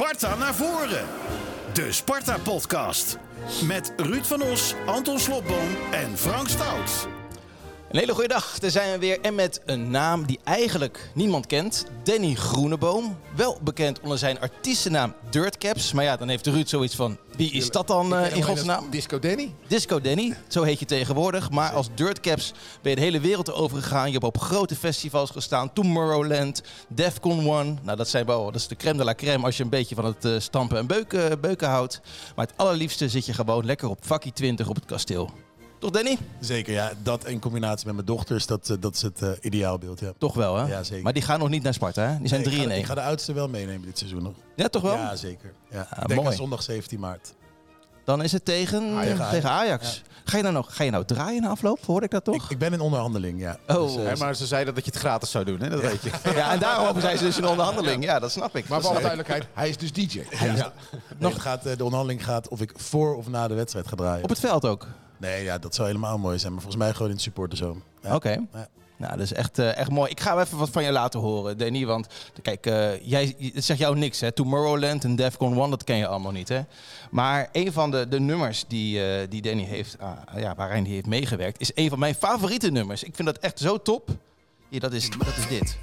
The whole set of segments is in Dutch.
Sparta naar voren. De Sparta-podcast. Met Ruud van Os, Anton Slobboom en Frank Stout. Een hele goede dag, daar zijn we weer. En met een naam die eigenlijk niemand kent. Danny Groeneboom. Wel bekend onder zijn artiestennaam Dirtcaps. Maar ja, dan heeft Ruud zoiets van... Wie is dat dan in godsnaam? Disco Danny. Disco Danny, zo heet je tegenwoordig. Maar als Dirtcaps ben je de hele wereld over gegaan. Je hebt op grote festivals gestaan. Tomorrowland, Defcon 1. Nou, dat is de crème de la crème als je een beetje van het stampen en beuken houdt. Maar het allerliefste zit je gewoon lekker op vakkie 20 op het kasteel. Toch, Danny? Zeker, ja. Dat in combinatie met mijn dochters, dat is het ideaalbeeld, ja. Toch wel, hè? Ja, zeker. Maar die gaan nog niet naar Sparta, hè? Die zijn 3 in 1. Ik ga de oudste wel meenemen dit seizoen nog. Ja, toch wel? Ja, zeker. Ja. Ik denk aan zondag 17 maart. Dan is het tegen Ajax. Ja. Ga je nou draaien na afloop? Hoorde ik dat toch? Ik ben in onderhandeling, ja. Oh. Dus, maar ze zeiden dat je het gratis zou doen, hè? Dat weet je. Ja, en daarover zijn ze dus in onderhandeling. Ja, dat snap ik. Maar voor alle duidelijkheid, hij is dus DJ. Ja. Nee, de onderhandeling gaat of ik voor of na de wedstrijd ga draaien. Op het veld ook? Nee, ja, dat zou helemaal mooi zijn. Maar volgens mij gewoon in het supporterzone. Ja. Oké. Ja. Nou, dat is echt mooi. Ik ga even wat van je laten horen, Danny. Want kijk, het zegt jou niks, hè? Tomorrowland en Defcon 1, dat ken je allemaal niet, hè? Maar een van de nummers die Danny heeft, waarin hij heeft meegewerkt, is een van mijn favoriete nummers. Ik vind dat echt zo top. Ja, dat is dit.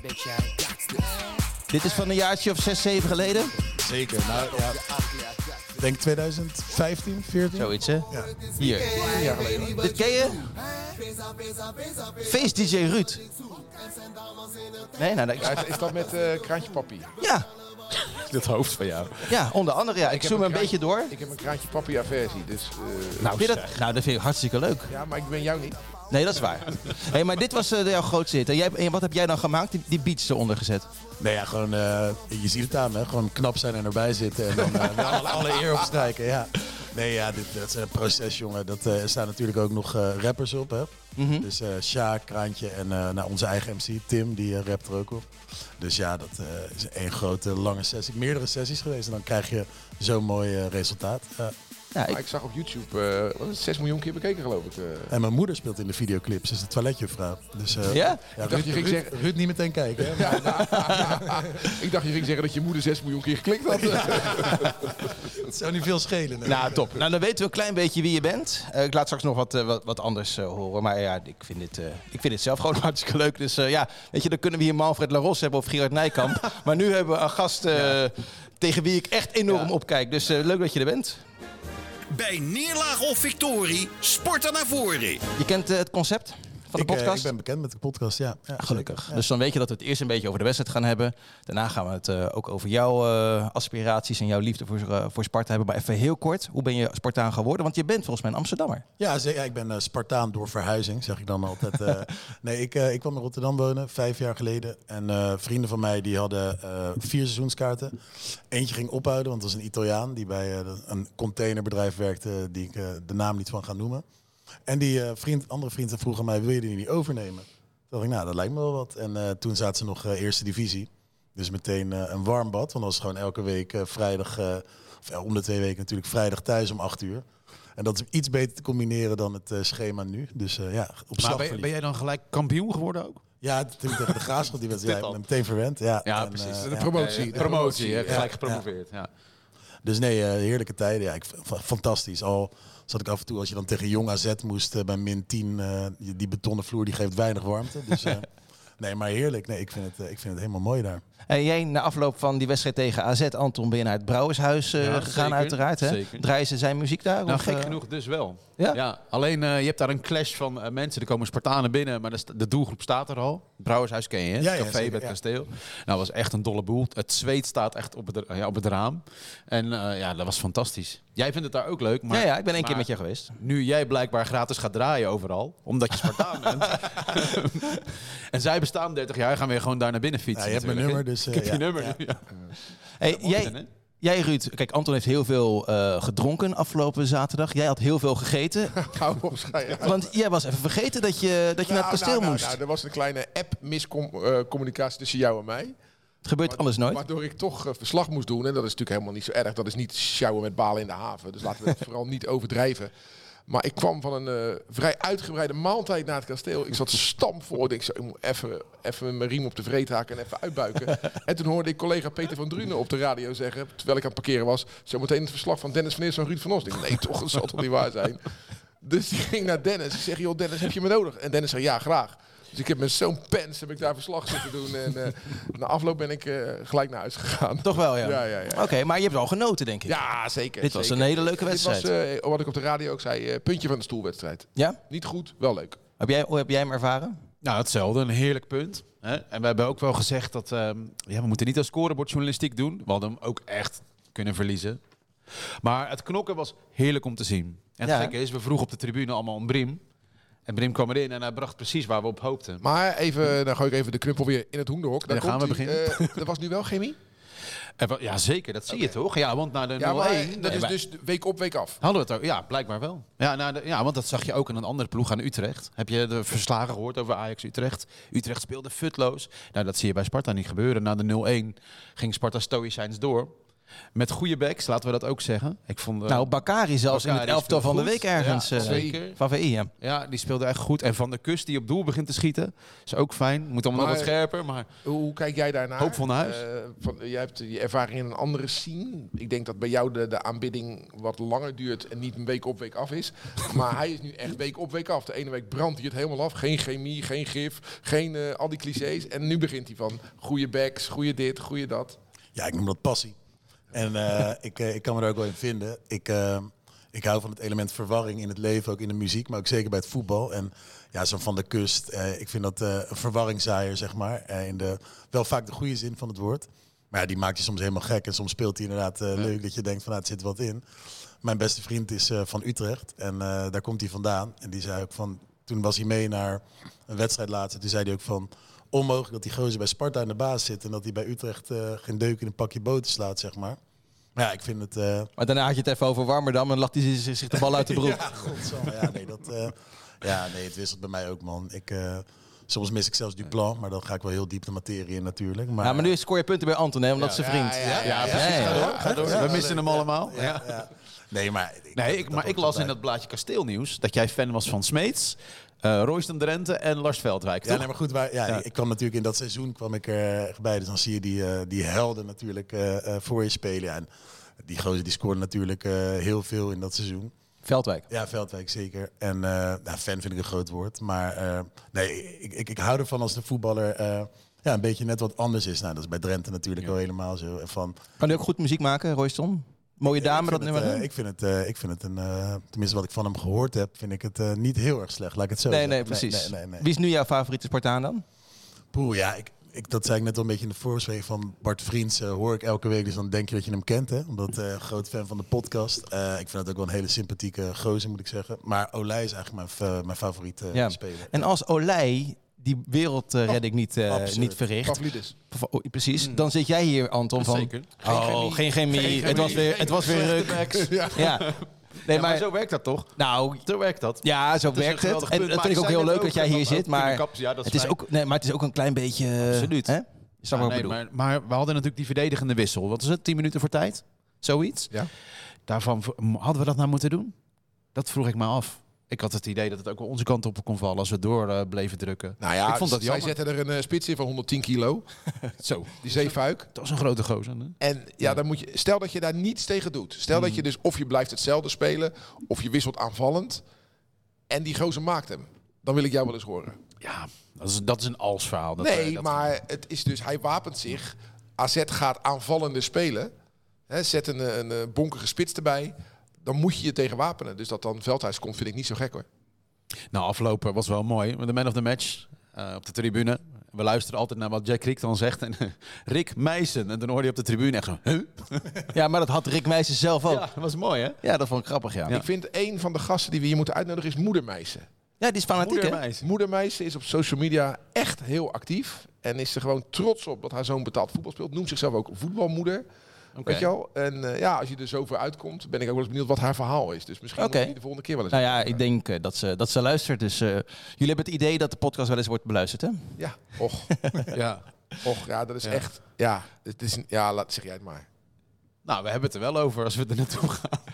Dit is van een jaartje of 6, 7 geleden? Zeker. Nou, ja. Ik denk 2015, 14. Zoiets, hè? Ja. Hier. 10 jaar geleden. Dit ken je? Feest DJ Ruud. Nee, nou... Is dat met kraantje papi? Ja. Dat hoofd van jou. Ja, onder andere. Ja. Ik zoom een beetje door. Ik heb een kraantje papi aversie, dus... dat vind ik hartstikke leuk. Ja, maar ik ben jou niet. Nee, dat is waar. Hey, maar dit was jouw grootste hit. En wat heb jij dan gemaakt? Die beats eronder gezet? Nee, ja, gewoon, je ziet het aan me, gewoon knap zijn en erbij zitten en dan alle eer opstrijken, ja. Nee, ja, dat is een proces, jongen. Er staan natuurlijk ook nog rappers op, hè. Mm-hmm. Dus Sjaak, Kraantje en onze eigen MC, Tim, die rapt er ook op. Dus ja, dat is één grote lange sessie. Meerdere sessies geweest en dan krijg je zo'n mooi resultaat. Ja, ik zag op YouTube 6 miljoen keer bekeken, geloof ik. En mijn moeder speelt in de videoclips, ze is de toiletjuffrouw. Dus ja? Ruud niet meteen kijken. Hè? Ja, ik dacht je ging zeggen dat je moeder 6 miljoen keer geklikt had. Dat zou niet veel schelen. Nee. Nou, top. Nou, dan weten we een klein beetje wie je bent. Ik laat straks nog wat anders horen. Maar ja, ik vind dit zelf gewoon hartstikke leuk. Dus weet je, dan kunnen we hier Manfred Laros hebben of Gerard Nijkamp. Maar nu hebben we een gast tegen wie ik echt enorm opkijk. Dus leuk dat je er bent. Bij neerlaag of victorie, Sparta naar voren. Je kent het concept van de podcast? Ik ben bekend met de podcast, ja. Gelukkig. Ja. Dus dan weet je dat we het eerst een beetje over de wedstrijd gaan hebben. Daarna gaan we het ook over jouw aspiraties en jouw liefde voor Sparta hebben. Maar even heel kort, hoe ben je Spartaan geworden? Want je bent volgens mij een Amsterdammer. Ja, ik ben Spartaan door verhuizing, zeg ik dan altijd. Nee, ik kwam in Rotterdam wonen, 5 jaar geleden. En vrienden van mij die hadden 4 seizoenskaarten. Eentje ging ophouden, want dat was een Italiaan die bij een containerbedrijf werkte, die ik de naam niet van ga noemen. En die andere vrienden vroegen mij, wil je die niet overnemen? Toen dacht ik, nou, dat lijkt me wel wat. En toen zaten ze nog eerste divisie. Dus meteen een warm bad. Want dat was gewoon elke week vrijdag, of om de 2 weken natuurlijk vrijdag thuis om 8 uur. En dat is iets beter te combineren dan het schema nu. Dus op slag verliefd. Ben jij dan gelijk kampioen geworden ook? Ja, toen tegen de Graafschap, die wedstrijd meteen verwend. Ja, precies. De promotie. Gelijk gepromoveerd. Ja. Dus nee, heerlijke tijden. Ja, fantastisch. Al zat ik af en toe, als je dan tegen Jong AZ moest bij -10, die betonnen vloer die geeft weinig warmte. Dus nee, maar heerlijk. Nee, ik vind het helemaal mooi daar. En jij, na afloop van die wedstrijd tegen AZ, Anton, ben je naar het Brouwershuis gegaan, zeker, uiteraard. Hè? Zeker. Draaien ze zijn muziek daar? Nou, of, gek genoeg dus wel. Ja? Alleen, je hebt daar een clash van mensen. Er komen Spartanen binnen, maar de doelgroep staat er al. Het Brouwershuis ken je, hè? Ja, Café bij het kasteel. Nou, dat was echt een dolle boel. Het zweet staat echt op het raam. En dat was fantastisch. Jij vindt het daar ook leuk. Maar, ja, ik ben 1 keer met je geweest. Nu jij blijkbaar gratis gaat draaien overal, omdat je Spartaan bent. En zij bestaan 30 jaar, gaan we gewoon daar naar binnen fietsen. Ja, je hebt mijn nummer, dus... ik heb je nummer. Ja. Hey, jij Ruud, kijk, Anton heeft heel veel gedronken afgelopen zaterdag. Jij had heel veel gegeten. Want jij was even vergeten dat je naar het kasteel moest. Er was een kleine app-miscommunicatie tussen jou en mij. Het gebeurt alles nooit. Waardoor ik toch verslag moest doen. En dat is natuurlijk helemaal niet zo erg. Dat is niet sjouwen met balen in de haven. Dus laten we het vooral niet overdrijven. Maar ik kwam van een vrij uitgebreide maaltijd naar het kasteel. Ik zat stampvol. Ik moet even mijn riem op de vreet haken en even uitbuiken. En toen hoorde ik collega Peter van Drunen op de radio zeggen, terwijl ik aan het parkeren was, zometeen het verslag van Dennis van Eersel en Ruud van Os. Ik dacht, nee toch, dat zal toch niet waar zijn. Dus die ging naar Dennis. Ik zeg, joh Dennis, heb je me nodig? En Dennis zei, ja graag. Dus ik heb met zo'n pens heb ik daar verslag zitten doen. En na afloop ben ik gelijk naar huis gegaan. Toch wel, ja? Ja. Oké, maar je hebt wel genoten, denk ik. Ja, zeker. Dit was zeker. een hele leuke wedstrijd. Dit was, wat ik op de radio ook zei, puntje van de stoelwedstrijd. Ja? Niet goed, wel leuk. Hoe heb jij hem ervaren? Nou, hetzelfde. Een heerlijk punt. Hè? En we hebben ook wel gezegd dat we moeten niet als scorebordjournalistiek doen. We hadden hem ook echt kunnen verliezen. Maar het knokken was heerlijk om te zien. En het gekke is, we vroegen op de tribune allemaal om Briem. En Briem kwam erin en hij bracht precies waar we op hoopten. Maar even, dan gooi ik even de knuppel weer in het hoenderhok. Daar gaan we beginnen. Er was nu wel chemie? Ja, zeker. Dat zie je toch? Ja, want na de 0-1... Ja, maar dat is dus week op, week af. Hadden we het ook? Ja, blijkbaar wel. Ja, want dat zag je ook in een andere ploeg aan Utrecht. Heb je de verslagen gehoord over Ajax-Utrecht? Utrecht speelde futloos. Nou, dat zie je bij Sparta niet gebeuren. Na de 0-1 ging Sparta stoïcijns door. Met goede backs, laten we dat ook zeggen. Ik vond, Bakary zelfs in het elftal van de week ergens. Ja, zeker. Van VI, ja. Ja, die speelde echt goed. En Van der Kust die op doel begint te schieten. Is ook fijn. Moet allemaal nog wat scherper. Maar Hoe kijk jij daarnaar? hoopvol naar huis. Jij hebt je ervaring in een andere scene. Ik denk dat bij jou de aanbidding wat langer duurt en niet een week op, week af is. Maar hij is nu echt week op, week af. De ene week brandt hij het helemaal af. Geen chemie, geen gif, geen al die clichés. En nu begint hij van goede backs, goede dit, goede dat. Ja, ik noem dat passie. En ik kan me er ook wel in vinden. Ik hou van het element verwarring in het leven, ook in de muziek, maar ook zeker bij het voetbal. En ja, zo'n Van der Kust, ik vind dat een verwarringzaaier, zeg maar. Wel vaak de goede zin van het woord. Maar ja, die maakt je soms helemaal gek. En soms speelt hij inderdaad leuk dat je denkt van, het zit wat in. Mijn beste vriend is van Utrecht en daar komt hij vandaan. En die zei ook van, toen was hij mee naar een wedstrijd laatst. Toen zei hij ook van, onmogelijk dat die gozer bij Sparta in de baas zit en dat hij bij Utrecht geen deuk in een pakje boter slaat, zeg maar. Maar ja, ik vind het... Maar daarna had je het even over Warmerdam en lacht hij zich de bal uit de broek. Ja, godsamme. Ja, nee, het wisselt bij mij ook, man. Soms mis ik zelfs Duplan, maar dan ga ik wel heel diep de materie in natuurlijk. Maar nu scoor je punten bij Anton, hè, omdat het zijn vriend. Ja, precies. Ga door. We missen hem allemaal. Ja. Nee, maar... Ik las in dat blaadje Kasteelnieuws dat jij fan was van Smeets, Royston Drenthe en Lars Veldwijk, toch? Ja, nee, maar goed, ik kwam natuurlijk in dat seizoen kwam ik erbij. Dus dan zie je die helden natuurlijk voor je spelen. Ja, en die gozer die scoorde natuurlijk heel veel in dat seizoen. Veldwijk. Ja, Veldwijk zeker. En fan vind ik een groot woord. Maar ik hou ervan als de voetballer een beetje net wat anders is. Nou, dat is bij Drenthe natuurlijk al helemaal zo. Kan hij ook goed muziek maken, Royston? Mooie dame, dat nummer? Ik vind het tenminste wat ik van hem gehoord heb, vind ik het niet heel erg slecht. Laat ik het zo zeggen. Nee, precies. Nee. Wie is nu jouw favoriete Spartaan dan? Poeh, ja, dat zei ik net al een beetje in de voorspreek van Bart Vriends. Hoor ik elke week, dus dan denk je dat je hem kent, hè? Omdat groot fan van de podcast. Ik vind het ook wel een hele sympathieke gozer, moet ik zeggen. Maar Olij is eigenlijk mijn favoriete speler. En als Olij die wereldredding niet verricht. Pavlidis. Precies. Dan zit jij hier, Anton, van... Zeker. Geen chemie. Het was weer ruk. Ja. Nee, maar zo werkt dat toch? Nou, zo werkt dat. Ja, zo werkt het. En dat vind ik ook heel leuk dat jij hier zit. Maar het is ook een klein beetje... Absoluut. Hè? Maar we hadden natuurlijk die verdedigende wissel. Wat is het? 10 minuten voor tijd? Zoiets? Ja. Daarvan hadden we dat nou moeten doen? Dat vroeg ik me af. Ik had het idee dat het ook wel onze kant op kon vallen als we door bleven drukken. Nou ja, ik vond dat zij zetten er een spits in van 110 kilo. Zo. Die Zeefuik. Dat was een grote gozer. Hè? En dan moet je, stel dat je daar niets tegen doet. Stel dat je dus of je blijft hetzelfde spelen, of je wisselt aanvallend. En die gozer maakt hem. Dan wil ik jou wel eens horen. Ja, dat is een als-verhaal. Maar het is dus, hij wapent zich. AZ gaat aanvallende spelen. Zet een bonkige spits erbij. Dan moet je je tegen wapenen. Dus dat dan Veldhuis komt, vind ik niet zo gek hoor. Nou, aflopen was wel mooi. De man of the match op de tribune. We luisteren altijd naar wat Jack Rick dan zegt. En Rick Meijsen. En dan hoorde je op de tribune echt zo... Huh? Ja, maar dat had Rick Meijsen zelf ook. Ja, dat was mooi, hè? Ja, dat vond ik grappig, ja. Ik vind een van de gasten die we hier moeten uitnodigen is Moeder Meijsen. Ja, die is fanatiek, hè? Moeder Meijsen is op social media echt heel actief. En is er gewoon trots op dat haar zoon betaald voetbal speelt. Noemt zichzelf ook voetbalmoeder. Weet je wel? En als je er zo voor uitkomt, ben ik ook wel eens benieuwd wat haar verhaal is. Dus misschien moet je de volgende keer wel eens... Nou ja, ik denk dat ze luistert. Dus jullie hebben het idee dat de podcast wel eens wordt beluisterd, hè? Ja, ja, dat is echt... Ja, zeg jij het maar. Nou, we hebben het er wel over als we er naartoe gaan.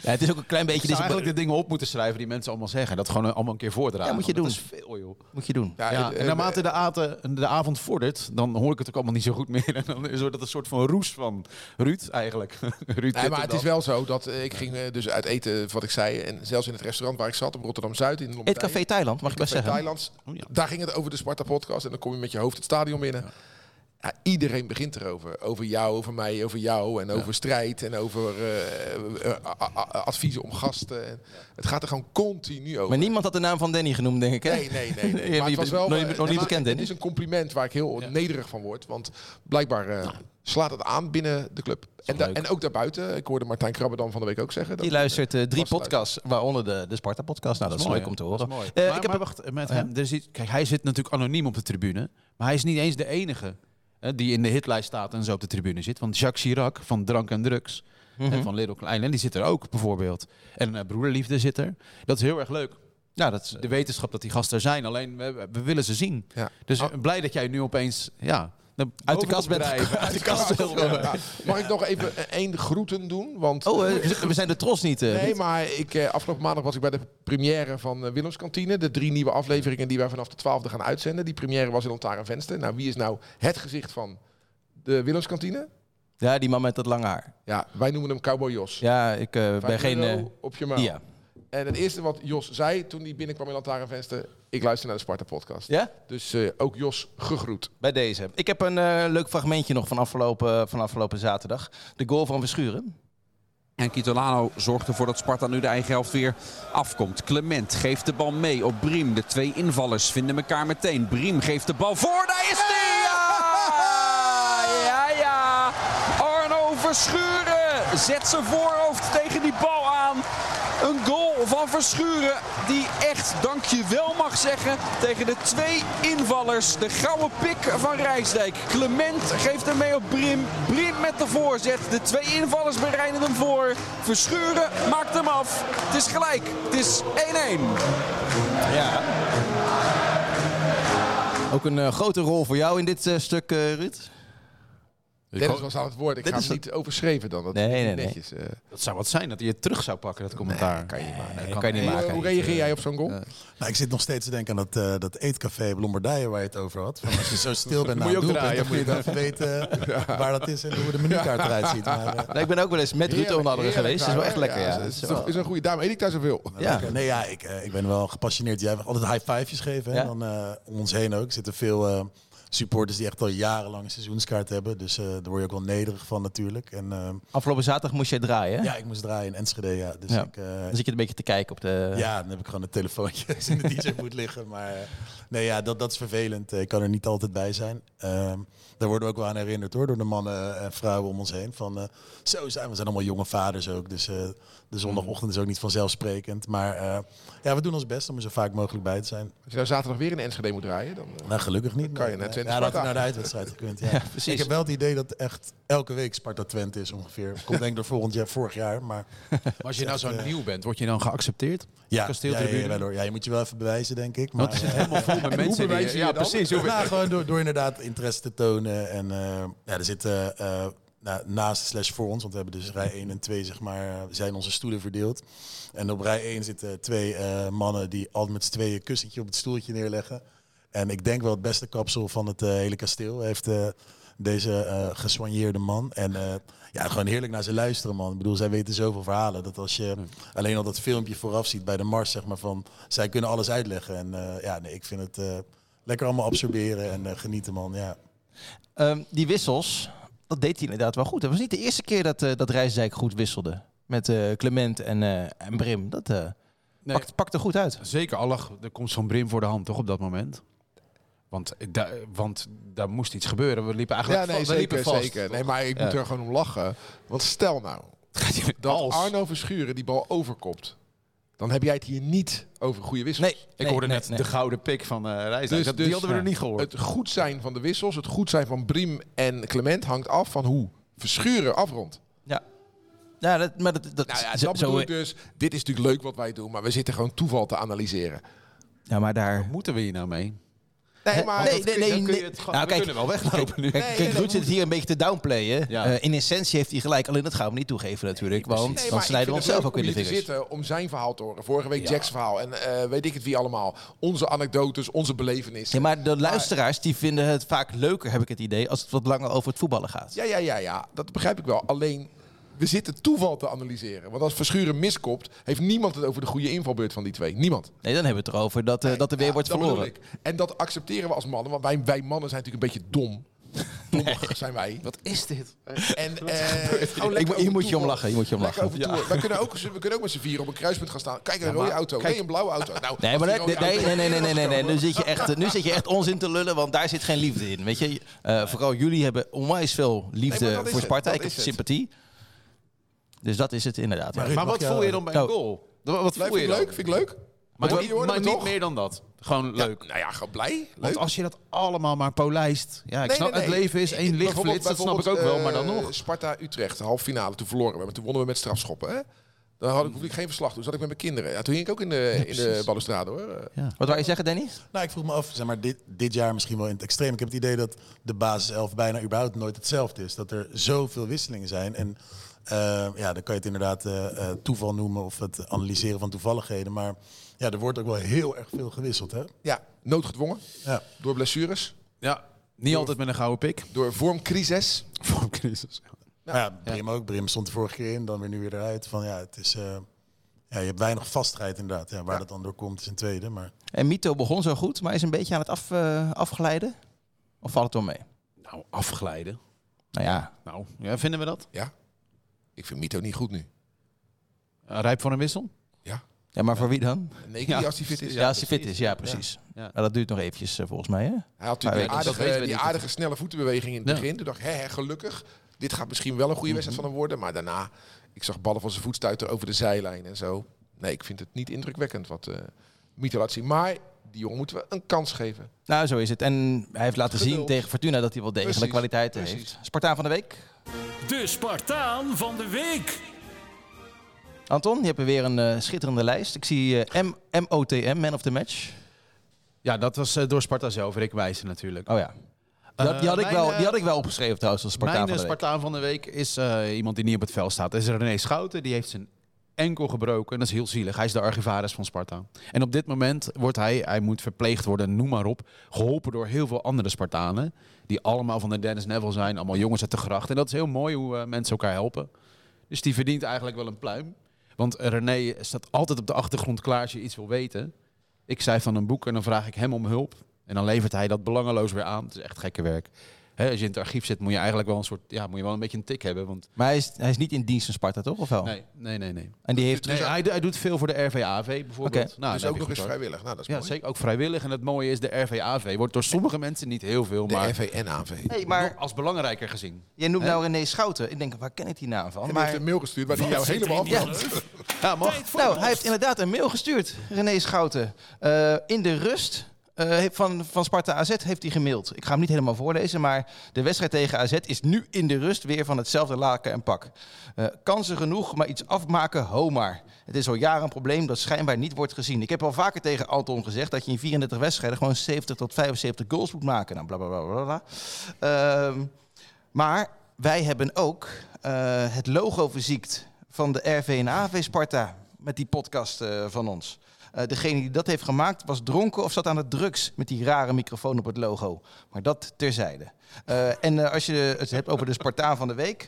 Ja, het is ook een klein beetje... Je zou eigenlijk de dingen op moeten schrijven die mensen allemaal zeggen. Dat gewoon allemaal een keer voordragen. Ja, moet je doen. Dat is veel, joh. Moet je doen. Ja, en naarmate de avond vordert, dan hoor ik het ook allemaal niet zo goed meer. En dan wordt het een soort van roes van Ruud eigenlijk. Ruud Nee, maar het is wel zo dat ik ging dus uit eten, wat ik zei. En zelfs in het restaurant waar ik zat, op Rotterdam-Zuid. In Lombardije. Eetcafé Thailand, mag ik best zeggen. Thailands. Daar ging het over de Sparta-podcast. En dan kom je met je hoofd het stadion binnen. Ja, iedereen begint erover. Over jou, over mij, over jou. En over strijd. En over adviezen om gasten. En het gaat er gewoon continu over. Maar niemand had de naam van Danny genoemd, denk ik, hè? Nee. Maar het was wel nog niet bekend, het is een compliment waar ik heel nederig van word. Want blijkbaar slaat het aan binnen de club. En ook daarbuiten. Ik hoorde Martijn Krabbe dan van de week ook zeggen. Die luistert 3 podcasts, waaronder de Sparta-podcast. Nou, dat is leuk om te horen. Maar wacht, met hem, kijk, hij zit natuurlijk anoniem op de tribune. Maar hij is niet eens de enige die in de hitlijst staat en zo op de tribune zit. Want Jacques Chirac van Drank en Drugs en van Little Klein, die zit er ook bijvoorbeeld. En Broederliefde zit er. Dat is heel erg leuk. Ja, dat is de wetenschap dat die gasten er zijn. Alleen we willen ze zien. Ja. Dus blij dat jij nu opeens uit de kast bent. Uit de kast. Mag ik nog even één groeten doen? Want we zijn de Tros niet. Nee, maar afgelopen maandag was ik bij de première van Willems Kantine. De 3 nieuwe afleveringen die wij vanaf de 12e gaan uitzenden. Die première was in Lantaarnvenster. Nou, wie is nou het gezicht van de Willems Kantine? Ja, die man met dat lange haar. Ja, wij noemen hem Cowboy Jos. Ja, ik ben geen... op je mail. Ja. En het eerste wat Jos zei toen hij binnenkwam in Lantaarnvenster... ik luister naar de Sparta-podcast. Ja? Dus ook Jos gegroet. Bij deze. Ik heb een leuk fragmentje nog van afgelopen zaterdag. De goal van Verschuren. En Kitolano zorgt ervoor dat Sparta nu de eigen helft weer afkomt. Clement geeft de bal mee op Briem. De 2 invallers vinden elkaar meteen. Briem geeft de bal voor. Daar is die! Ja! Arno Verschuren zet zijn voorhoofd tegen die bal aan. Een goal van Verschuren die echt dankjewel mag zeggen tegen de 2 invallers. De gouden pik van Rijsdijk. Clement geeft hem mee op Briem. Briem met de voorzet. De 2 invallers bereiden hem voor. Verschuren maakt hem af. Het is gelijk. Het is 1-1. Ja. Ook een grote rol voor jou in dit stuk, Ruud. Dennis was aan het woord. Ik ga hem niet overschreven dan. Dat nee. netjes. Dat zou wat zijn, dat hij het terug zou pakken, dat commentaar. Nee, kan je niet maken. Kan je niet maken. Hoe reageer jij op zo'n goal? Nou, ik zit nog steeds te denken aan dat eetcafé op Lombardije waar je het over had. Van als je zo stil bent na een doelpunt, dan moet je dan even weten waar dat is en hoe de menukaart eruit ziet. Maar, ik ben ook wel eens met Ruud onder andere geweest. Dat is wel echt lekker. Ja. Het is een goede dame. Eet ik daar zoveel? Ja. Nee, ik ben wel gepassioneerd. Jij hebt altijd high five'jes geven. Hè? Dan, om ons heen ook. Er zitten veel... supporters die echt al jarenlang een seizoenskaart hebben. Dus daar word je ook wel nederig van natuurlijk. En, afgelopen zaterdag moest jij draaien, hè? Ja, ik moest draaien in Enschede, ja. Dus dan zit je een beetje te kijken op de... Ja, dan heb ik gewoon een telefoontje in de DJ-boot liggen. Maar dat is vervelend. Ik kan er niet altijd bij zijn. Daar worden we ook wel aan herinnerd hoor, door de mannen en vrouwen om ons heen. Van, we zijn allemaal jonge vaders ook. Dus de zondagochtend is ook niet vanzelfsprekend. Maar we doen ons best om er zo vaak mogelijk bij te zijn. Als je nou zaterdag weer in Enschede moet draaien, dan... Nou, gelukkig niet. Dan kan je net Twente dat naar de uitwedstrijd gekund. Ja. Precies. Ik heb wel het idee dat echt elke week Sparta Twente is ongeveer. Komt denk ik door vorig jaar. Maar als je nou zo nieuw bent, word je dan geaccepteerd? Ja, je moet je wel even bewijzen, denk ik. Maar het zit helemaal vol met mensen die... Ja, precies. Gewoon door inderdaad interesse te tonen. En er zitten naast / voor ons, want we hebben dus rij 1 en 2, zeg maar, zijn onze stoelen verdeeld. En op rij 1 zitten 2 mannen die altijd met z'n tweeën een kussentje op het stoeltje neerleggen. En ik denk wel het beste kapsel van het hele kasteel heeft deze gesoigneerde man. En gewoon heerlijk naar ze luisteren, man. Ik bedoel, zij weten zoveel verhalen. Dat als je alleen al dat filmpje vooraf ziet bij de mars, zeg maar, van zij kunnen alles uitleggen. En ik vind het lekker allemaal absorberen en genieten, man. Ja. Die wissels, dat deed hij inderdaad wel goed. Het was niet de eerste keer dat Rijsdijk goed wisselde. Met Clement en Brim. Dat pakte goed uit. Zeker, er komt zo'n Brim voor de hand toch op dat moment. Want daar moest iets gebeuren. We liepen eigenlijk zeker. Nee, maar ik moet er gewoon om lachen. Want stel nou dat Arno Verschuren die bal overkopt. Dan heb jij het hier niet over goede wissels. Nee, ik hoorde net de gouden pik van Rijsdijk. Die hadden we er niet gehoord. Het goed zijn van de wissels, het goed zijn van Briem en Clement hangt af van hoe Verschuren afrondt. Ja, dat bedoel ik dus. Dit is natuurlijk leuk wat wij doen, maar we zitten gewoon toeval te analyseren. Ja, maar daar Wat moeten we hier nou mee? Nee, maar Nee, Dan kun je het gewoon- Nou, we kunnen wel weglopen nu. Kijk, Ruud zit hier een beetje te downplayen. Ja. In essentie heeft hij gelijk, alleen dat gaan we niet toegeven natuurlijk. Want Nee, dan maar snijden we ik vind onszelf het ook in de leuk om hier vingers. te zitten om zijn verhaal te horen. Vorige week Jack's verhaal. En weet ik het wie allemaal. Onze anekdotes, onze belevenissen. Ja, maar de luisteraars die vinden het vaak leuker, heb ik het idee, als het wat langer over het voetballen gaat. Ja, dat begrijp ik wel. Alleen, we zitten toeval te analyseren. Want als Verschuren miskopt, heeft niemand het over de goede invalbeurt van die twee. Niemand. Nee, dan hebben we het erover dat er weer wordt dat bedoel verloren. ik. En dat accepteren we als mannen. Want wij mannen zijn natuurlijk een beetje dom. Dommig zijn wij. Wat is dit? En gewoon lekker Je over moet je om toeval. lachen, je moet je om Lekker lachen. over tour. We kunnen ook met z'n vier op een kruispunt gaan staan. Kijk, een rode auto. Nee, een blauwe auto. Nou, Nee, maar als die rode auto- nee. Nu zit je echt onzin te lullen, want daar zit geen liefde in. Weet je, vooral jullie hebben onwijs veel liefde Nee, maar dat is voor het, Sparta. dat Ik heb is het. sympathie. Dus dat is het inderdaad. Maar ja. Ruud, Maar mag wat je- voel je dan bij een Oh. goal? Wat Nee, voel je dan? vind ik leuk. Maar, Hoor niet, je maar me niet toch? meer dan dat. Gewoon Ja, leuk. nou ja, gewoon blij. Want Leuk. als je dat allemaal maar polijst... Ja, ik Nee, snap, nee, het nee. leven is één lichtflits, dat snap ik ook wel, maar dan nog. Sparta-Utrecht, halve finale, toen verloren we. Maar toen wonnen we met strafschoppen. Hè? Dan hoefde ik geen verslag. Toen zat ik met mijn kinderen. Ja, toen hing ik ook in de balustrade, hoor. Wat wou je zeggen, Danny? Nou, ik vroeg me af, zeg maar, dit jaar misschien wel in het extreem. Ik heb het idee dat de basiself bijna überhaupt nooit hetzelfde is. Dat er zoveel wisselingen zijn. En dan kan je het inderdaad toeval noemen of het analyseren van toevalligheden. Maar ja, er wordt ook wel heel erg veel gewisseld, hè? Ja, noodgedwongen. Ja. Door blessures. Ja, niet altijd met een gouden pik. Door vormcrisis. Vormcrisis. Maar ja, Brim ook. Brim stond de vorige keer in, dan weer nu weer eruit. Van ja, het is... je hebt weinig vastigheid inderdaad. Ja, waar dat dan door komt is een tweede, maar... En Mito begon zo goed, maar is een beetje aan het afglijden? Of valt het wel mee? Nou, afglijden. Nou ja, Nou, ja, vinden we dat? Ja. Ik vind Mito niet goed nu. Rijp voor een wissel? ja, maar voor wie dan? Nee, als hij fit is. Ja, als hij fit is, ja, precies. Ja. Maar dat duurt nog eventjes volgens mij, hè? Hij had natuurlijk Maar dat weten we die niet. aardige snelle voetenbeweging in het Ja. begin. Toen dacht ik, gelukkig. Dit gaat misschien wel een goede wedstrijd van hem worden. Maar daarna, ik zag ballen van zijn voet stuiten over de zijlijn en zo. Nee, ik vind het niet indrukwekkend wat Mito laat zien. Maar die jongen moeten we een kans geven. Nou, zo is het. En hij heeft laten zien Geduld. tegen Fortuna dat hij wel degelijk Precies, kwaliteiten precies. heeft. Spartaan van de week. De Spartaan van de week. Anton, je hebt weer een schitterende lijst. Ik zie MOTM, Man of the Match. Ja, dat was door Sparta zelf. Rick Wijssen natuurlijk. Oh ja. Die had ik wel opgeschreven trouwens als Spartaan Mijn van de week. Spartaan van de week is iemand die niet op het veld staat. Dat is René Schouten. Die heeft zijn enkel gebroken. Dat is heel zielig. Hij is de archivaris van Sparta. En op dit moment wordt hij moet verpleegd worden, noem maar op. Geholpen door heel veel andere Spartanen. Die allemaal van de Dennis Neville zijn. Allemaal jongens uit de gracht. En dat is heel mooi hoe mensen elkaar helpen. Dus die verdient eigenlijk wel een pluim. Want René staat altijd op de achtergrond klaar als je iets wil weten. Ik schrijf dan een boek en dan vraag ik hem om hulp. En dan levert hij dat belangeloos weer aan. Het is echt gekke werk. Als je in het archief zit, moet je eigenlijk wel moet je wel een beetje een tik hebben. Want Maar hij is niet in dienst van Sparta, toch? Of wel? nee. En die heeft... Nee, hij doet veel voor de RVAV bijvoorbeeld. Oké. Nou, Dus dat ook heb nog eens je goed, hoor. vrijwillig. Nou, dat is Ja, mooi. zeker. Ook vrijwillig. En het mooie is, de RVAV wordt door sommige mensen niet heel veel, De maar RV en AV. Hey, maar als belangrijker gezien. jij noemt nou René Schouten. Ik denk, waar ken ik die naam van? En die Maar... heeft een mail gestuurd waar hij jou helemaal af Ja. Ja, mag. Nou, hij heeft inderdaad een mail gestuurd, René Schouten. In de rust van Sparta AZ heeft hij gemaild. Ik ga hem niet helemaal voorlezen, maar de wedstrijd tegen AZ is nu in de rust weer van hetzelfde laken en pak. Kansen genoeg, maar iets afmaken, ho maar. Het is al jaren een probleem dat schijnbaar niet wordt gezien. Ik heb al vaker tegen Anton gezegd dat je in 34 wedstrijden gewoon 70 tot 75 goals moet maken. Nou, blablabla. Maar wij hebben ook het logo verziekt van de RV en AV Sparta met die podcast van ons. Degene die dat heeft gemaakt was dronken of zat aan de drugs met die rare microfoon op het logo. Maar dat terzijde. En als je het hebt over de Spartaan van de week,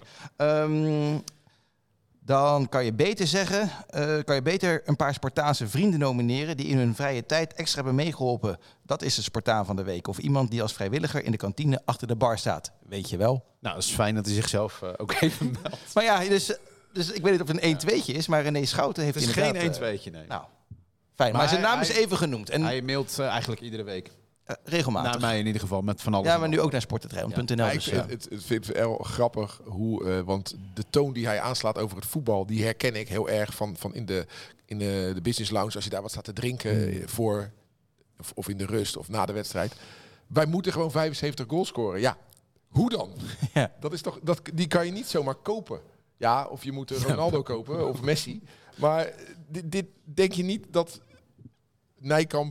dan kan je beter zeggen, een paar Spartaanse vrienden nomineren die in hun vrije tijd extra hebben meegeholpen. Dat is de Spartaan van de week. Of iemand die als vrijwilliger in de kantine achter de bar staat. Weet je wel. Nou, het is fijn dat hij zichzelf ook even meldt. Maar ja, dus ik weet niet of het een 1-2'tje is, maar René Schouten heeft Het is inderdaad... geen 1-2'tje, nee. Nou, fijn. Maar zijn naam is even genoemd. En Hij mailt eigenlijk iedere week. regelmatig. Naar mij in ieder geval, met van alles. Ja, maar nu ook naar sportentrein.nl. Ja, ik Dus, vind het vind het wel grappig hoe, want de toon die hij aanslaat over het voetbal, die herken ik heel erg van in de business lounge. Als je daar wat staat te drinken voor of in de rust of na de wedstrijd. Wij moeten gewoon 75 goals scoren. Ja, hoe dan? Ja. Dat is toch, die kan je niet zomaar kopen. Ja, of je moet Ronaldo kopen of Messi. Maar dit denk je niet dat Nijkamp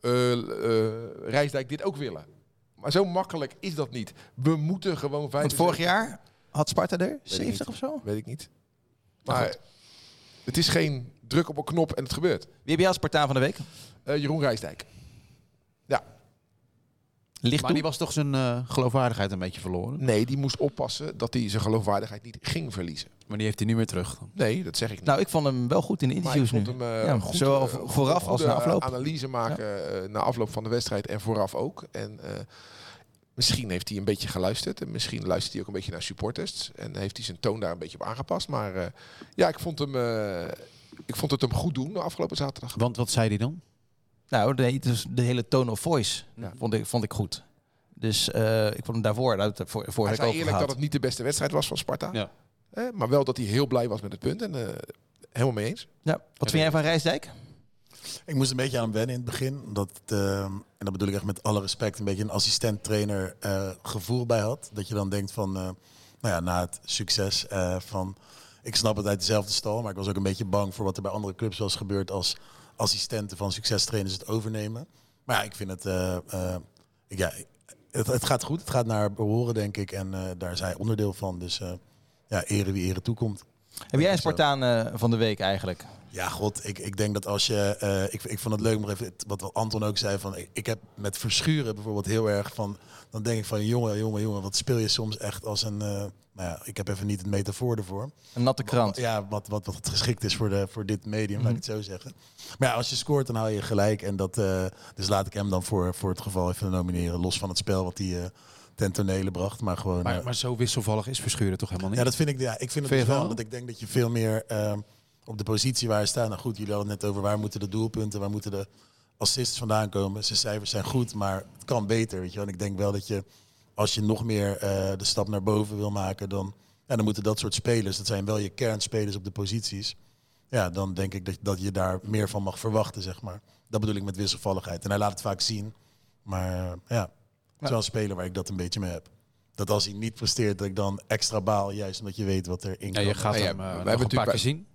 Rijsdijk dit ook willen. Maar zo makkelijk is dat niet. We moeten gewoon 5. Want vorig jaar had Sparta er 70 of zo? Weet ik niet. Maar het is geen druk op een knop en het gebeurt. Wie heb jij als Spartaan van de week? Jeroen Rijsdijk. Ja. Maar die was toch zijn geloofwaardigheid een beetje verloren? Nee, die moest oppassen dat hij zijn geloofwaardigheid niet ging verliezen. Maar die heeft hij nu weer terug dan? Nee, dat zeg ik niet. Nou, ik vond hem wel goed in de interviews nu. Maar ik vond hem goed, zowel vooraf als na afloop. Analyse maken na afloop van de wedstrijd en vooraf ook. En misschien heeft hij een beetje geluisterd. En misschien luistert hij ook een beetje naar supporters. En heeft hij zijn toon daar een beetje op aangepast. Maar ik vond het hem goed doen de afgelopen zaterdag. Want wat zei hij dan? Nou, de hele tone of voice vond ik goed. Dus ik vond hem daarvoor Hij zei eerlijk dat het niet de beste wedstrijd was van Sparta. Ja. Maar wel dat hij heel blij was met het punt. En helemaal mee eens. Ja. Wat vind jij van Rijsdijk? Ik moest een beetje aan hem wennen in het begin. En dat bedoel ik echt met alle respect, een beetje een assistent-trainer gevoel bij had. Dat je dan denkt van, na het succes van... Ik snap het uit dezelfde stal, maar ik was ook een beetje bang voor wat er bij andere clubs was gebeurd als assistenten van succestrainers het overnemen. Maar ja, ik vind het gaat goed. Het gaat naar behoren, denk ik. En daar is hij onderdeel van. Dus ere wie ere toekomt. Heb jij een Spartaan van de week eigenlijk? Ja, god, ik denk dat als je... Ik vond het leuk, maar even wat Anton ook zei. Van, ik heb met Verschuren bijvoorbeeld heel erg van... Dan denk ik van, jongen, wat speel je soms echt als een... ik heb even niet het metafoor ervoor. Een natte krant. Ja, wat geschikt is voor dit medium, laat ik het zo zeggen. Maar ja, als je scoort, dan hou je gelijk. En dus laat ik hem dan voor het geval even nomineren. Los van het spel wat hij ten tonele bracht. Maar gewoon... Maar zo wisselvallig is Verschuren toch helemaal niet? Ja, dat vind ik. Ja, ik vind het dus wel. Dat ik denk dat je veel meer op de positie waar je staat. Nou goed, jullie hadden het net over waar moeten de doelpunten, waar moeten de assists vandaan komen. Zijn cijfers zijn goed, maar het kan beter. Weet je wel. En ik denk wel dat je, als je nog meer de stap naar boven wil maken, dan moeten dat soort spelers, dat zijn wel je kernspelers op de posities. Ja, dan denk ik dat je daar meer van mag verwachten, zeg maar. Dat bedoel ik met wisselvalligheid. En hij laat het vaak zien. Maar het is wel een speler waar ik dat een beetje mee heb. Dat als hij niet presteert, dat ik dan extra baal, juist omdat je weet wat er in kan. Ja, je gaat hem nog een paar keer zien.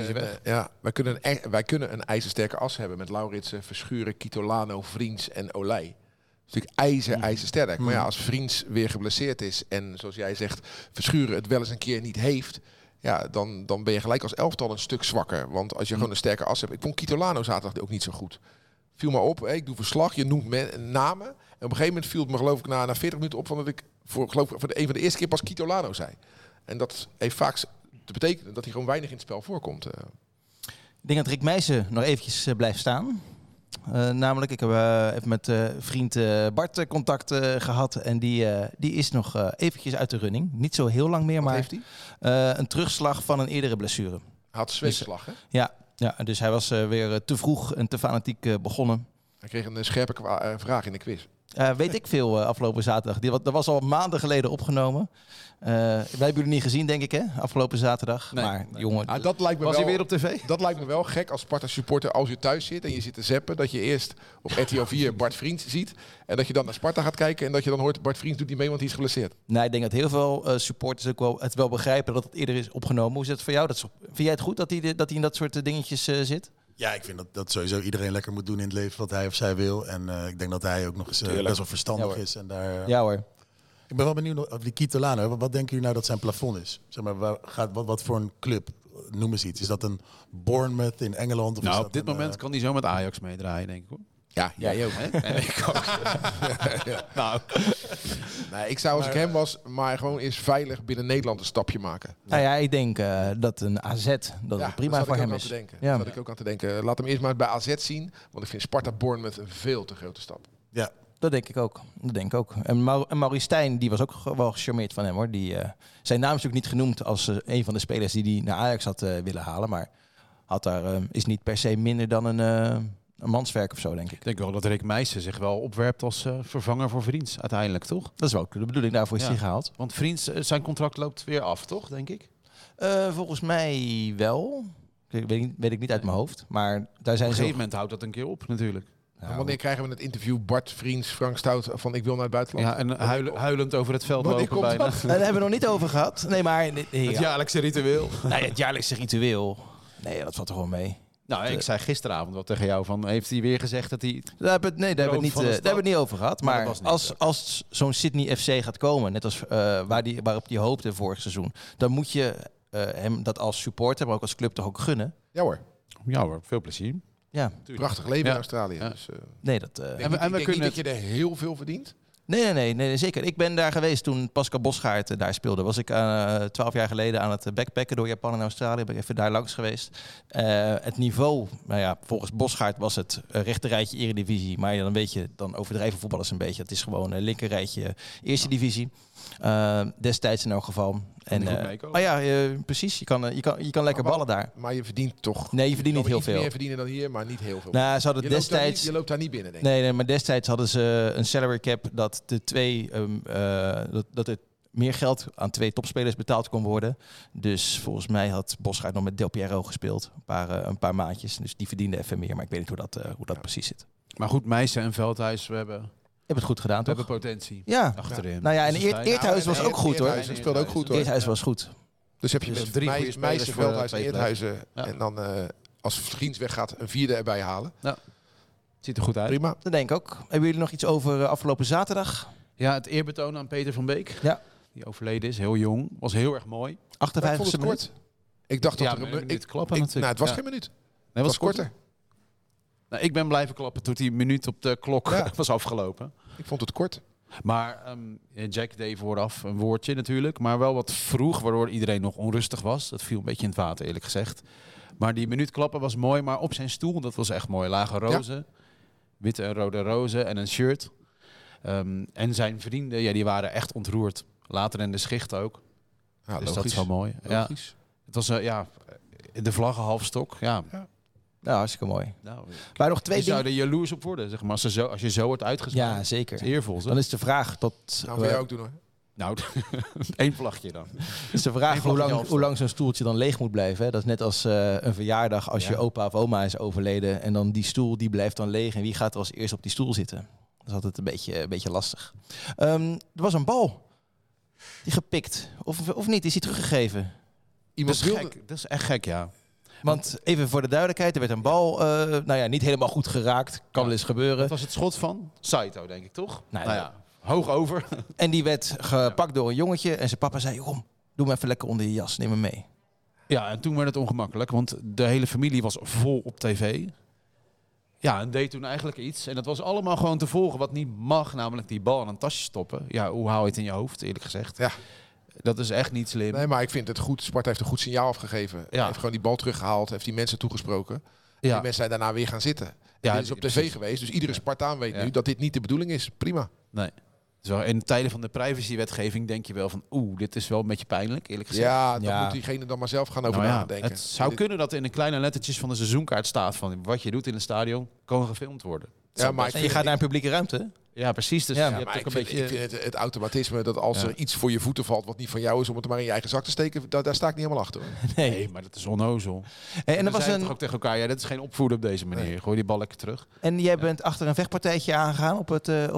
Wij kunnen een ijzersterke as hebben met Lauritsen, Verschuren, Kitolano, Vriends en Olij. Dat is natuurlijk ijzersterk. Maar ja, als Vriends weer geblesseerd is en zoals jij zegt, Verschuren het wel eens een keer niet heeft, ja, dan ben je gelijk als elftal een stuk zwakker. Want als je gewoon een sterke as hebt. Ik vond Kitolano zaterdag ook niet zo goed. Viel me op, ik doe verslag, je noemt namen. En op een gegeven moment viel het me geloof ik na 40 minuten op van dat ik voor een van de eerste keer pas Kitolano zei. En dat heeft vaak te betekenen dat hij gewoon weinig in het spel voorkomt. Ik denk dat Rick Meijsen nog eventjes blijft staan. Namelijk, ik heb even met vriend Bart contact gehad. En die is nog eventjes uit de running. Niet zo heel lang meer, Wat maar heeft hij? een terugslag van een eerdere blessure. Hij had zweepslag, hè? Ja, dus hij was weer te vroeg en te fanatiek begonnen. Hij kreeg een scherpe vraag in de quiz. Weet ik veel afgelopen zaterdag. Dat was al maanden geleden opgenomen. Wij hebben jullie niet gezien, denk ik, hè? Afgelopen zaterdag. Nee. Maar jongen, Dat lijkt me Was wel, hij weer op tv? Dat lijkt me wel gek als Sparta supporter als je thuis zit en je zit te zappen. Dat je eerst op RTL 4 Bart Vriends ziet. En dat je dan naar Sparta gaat kijken en dat je dan hoort Bart Vriends doet niet mee, want hij is geblesseerd. ik denk dat heel veel supporters ook wel begrijpen dat het eerder is opgenomen. Hoe is het voor jou? Vind jij het goed dat hij in dat soort dingetjes zit? Ja, ik vind dat sowieso iedereen lekker moet doen in het leven wat hij of zij wil. En ik denk dat hij ook nog eens best wel verstandig is. En daar, Ja hoor. Ik ben wel benieuwd over die Kitolano. Wat denken jullie nou dat zijn plafond is? Zeg maar, wat voor een club? Noem eens iets. Is dat een Bournemouth in Engeland? Of is Nou, dat op dit moment kan hij zo met Ajax meedraaien, denk ik hoor. Ja, jij ook. Hè? En ik ook. Nou, Nee, ik zou als ik hem was, maar gewoon eens veilig binnen Nederland een stapje maken. Nou ja, ik denk dat een AZ dat het prima voor hem is. Daar Ja. zat ik ook aan te denken. Laat hem eerst maar bij AZ zien, want ik vind Sparta Bournemouth een veel te grote stap. Ja. Dat denk ik ook. En Maurice Stijn, die was ook wel gecharmeerd van hem hoor. Zijn naam is natuurlijk niet genoemd als een van de spelers die hij naar Ajax had willen halen. Maar is niet per se minder dan een manswerk of zo, denk ik. ik denk wel dat Rick Meijsen zich wel opwerpt als vervanger voor Vriends uiteindelijk, toch? Dat is wel de bedoeling, daarvoor is hij gehaald. Want Vriends, zijn contract loopt weer af, toch, denk ik? Volgens mij wel. Weet ik niet uit mijn hoofd. Maar daar zijn Op een ze... gegeven moment houdt dat een keer op, natuurlijk. En wanneer krijgen we het interview Bart Vriends, Frank Stout van ik wil naar het buitenland? Ja, en huilend over het veld Wanneer lopen komt bijna. dat? Daar hebben we nog niet over gehad. Nee, maar... Het jaarlijkse ritueel. Het jaarlijkse ritueel. Nee, dat valt er gewoon mee. Nou, ik zei gisteravond wat tegen jou van, heeft hij weer gezegd dat hij... Daar hebben we het niet over gehad. Maar Maar dat was niet als zo'n Sydney FC gaat komen, net als waarop hij hoopte vorig seizoen, dan moet je hem dat als supporter, maar ook als club toch ook gunnen. Ja hoor, Ja hoor, veel plezier. Ja, prachtig leven Ja. in Australië. Ja. Dus, nee, dat... ik we denk kunnen niet dat je er heel veel verdient. Nee, zeker. Ik ben daar geweest toen Pascal Bosgaard daar speelde. Was ik 12 jaar geleden aan het backpacken door Japan en Australië. Ben ik even daar langs geweest. Het niveau, nou ja, volgens Bosgaard was het rechterrijtje Eredivisie. Maar dan weet je, dan overdrijven voetballers een beetje. Het is gewoon een linkerrijtje Eerste Divisie. Destijds in elk geval. En, Precies. Je kan lekker ballen daar. Maar je verdient toch... Nee, je verdient niet heel iets veel. meer verdienen dan hier, maar niet heel veel. Nou, ze hadden destijds... Je loopt daar niet binnen, denk ik. Nee, maar destijds hadden ze een salary cap dat dat er meer geld aan 2 topspelers betaald kon worden. Dus volgens mij had Bosgaard nog met Del Piero gespeeld. Een paar maandjes. Dus die verdiende even meer. Maar ik weet niet hoe dat precies zit. Maar goed, Meijsen en Veldhuis, we hebben Heb het goed gedaan, toch? hebben potentie Ja. achterin. Nou ja, en Dus het feit- Eerthuis was ook goed, hoor. Eerthuis speelde ook goed, hoor. Eerthuis was goed. Dus heb je Dus met 3 goede spelers Meijsen, voor Veldhuis en 2 Eerthuizen. Ja. En dan als Vriends weggaat een 4e erbij halen. Ziet er goed uit. Prima. Dat denk ik ook. Hebben jullie nog iets over afgelopen zaterdag? Ja, het eerbetoon aan Peter van Beek. Ja. Die overleden is, heel jong. Was heel erg mooi. Maar ik vond 58e het minuut. kort. Ik dacht dat Ja, er maar een niet klappen natuurlijk. Nou, het was Ja. geen minuut. Nee, Het was korter. Nou, ik ben blijven klappen tot die minuut op de klok Ja. was afgelopen. Ik vond het kort. Maar Jack deed vooraf een woordje natuurlijk. Maar wel wat vroeg, waardoor iedereen nog onrustig was. Dat viel een beetje in het water, eerlijk gezegd. Maar die minuut klappen was mooi. Maar op zijn stoel, dat was echt mooi. Lage rozen. Witte en rode rozen en een shirt. En zijn vrienden, ja, die waren echt ontroerd. Later in de schicht ook. Ja, Dus dat is wel mooi. Ja, Logisch. het was de vlaggen halfstok. Ja. Nou, hartstikke mooi. Nou, Maar nog 2 je zou dingen. er jaloers op worden, zeg maar. Als je zo wordt uitgeslagen. Ja, zeker. Dat is eervol, zeg. Dan is de vraag tot... Nou, wil jij ook doen, hoor. Nou, 1 vlagje dan. is de vraag Eén vlaggetje hoe lang zo'n stoeltje dan leeg moet blijven. Hè? Dat is net als een verjaardag als je opa of oma is overleden. En dan die stoel die blijft dan leeg. En wie gaat er als eerst op die stoel zitten? Dat is altijd een beetje lastig. Er was een bal. Die gepikt. Of niet? Is die teruggegeven? Dat Iemand is wilde... gek. Dat is echt gek, ja. Want even voor de duidelijkheid. Er werd een bal niet helemaal goed geraakt. Kan wel eens gebeuren. Dat was het schot van Saito, denk ik, toch? Nee, nou ja, hoog over. En die werd gepakt door een jongetje. En zijn papa zei, kom, doe hem even lekker onder je jas. Neem hem mee. Ja, en toen werd het ongemakkelijk, want de hele familie was vol op tv. Ja, en deed toen eigenlijk iets. En dat was allemaal gewoon te volgen wat niet mag, namelijk die bal in een tasje stoppen. Ja, hoe hou je het in je hoofd, eerlijk gezegd? Ja. Dat is echt niet slim. Nee, maar ik vind het goed. Sparta heeft een goed signaal afgegeven. Hij heeft gewoon die bal teruggehaald. Heeft die mensen toegesproken. Die mensen zijn daarna weer gaan zitten. Ja, dit is op tv precies. geweest. Dus iedere Spartaan weet nu dat dit niet de bedoeling is. Prima. Nee. Zo, in tijden van de privacywetgeving denk je wel van... dit is wel een beetje pijnlijk, eerlijk gezegd. Ja, dan moet diegene dan maar zelf gaan over nadenken. Het zou kunnen dat in de kleine lettertjes van de seizoenkaart staat... van wat je doet in het stadion, kan gefilmd worden. Ja, maar En je gaat naar een publieke ruimte. Ja, precies. Dus Ja, je Ja, hebt maar ook ik een vind, beetje... ik vind het automatisme dat als er iets voor je voeten valt wat niet van jou is, om het maar in je eigen zak te steken, daar sta ik niet helemaal achter. Hoor. Nee, maar dat is onnozel. En er we was zeiden toch een... ook tegen elkaar, ja, dat is geen opvoeden op deze manier. Nee. Gooi die bal lekker terug. En jij bent achter een vechtpartijtje aangegaan op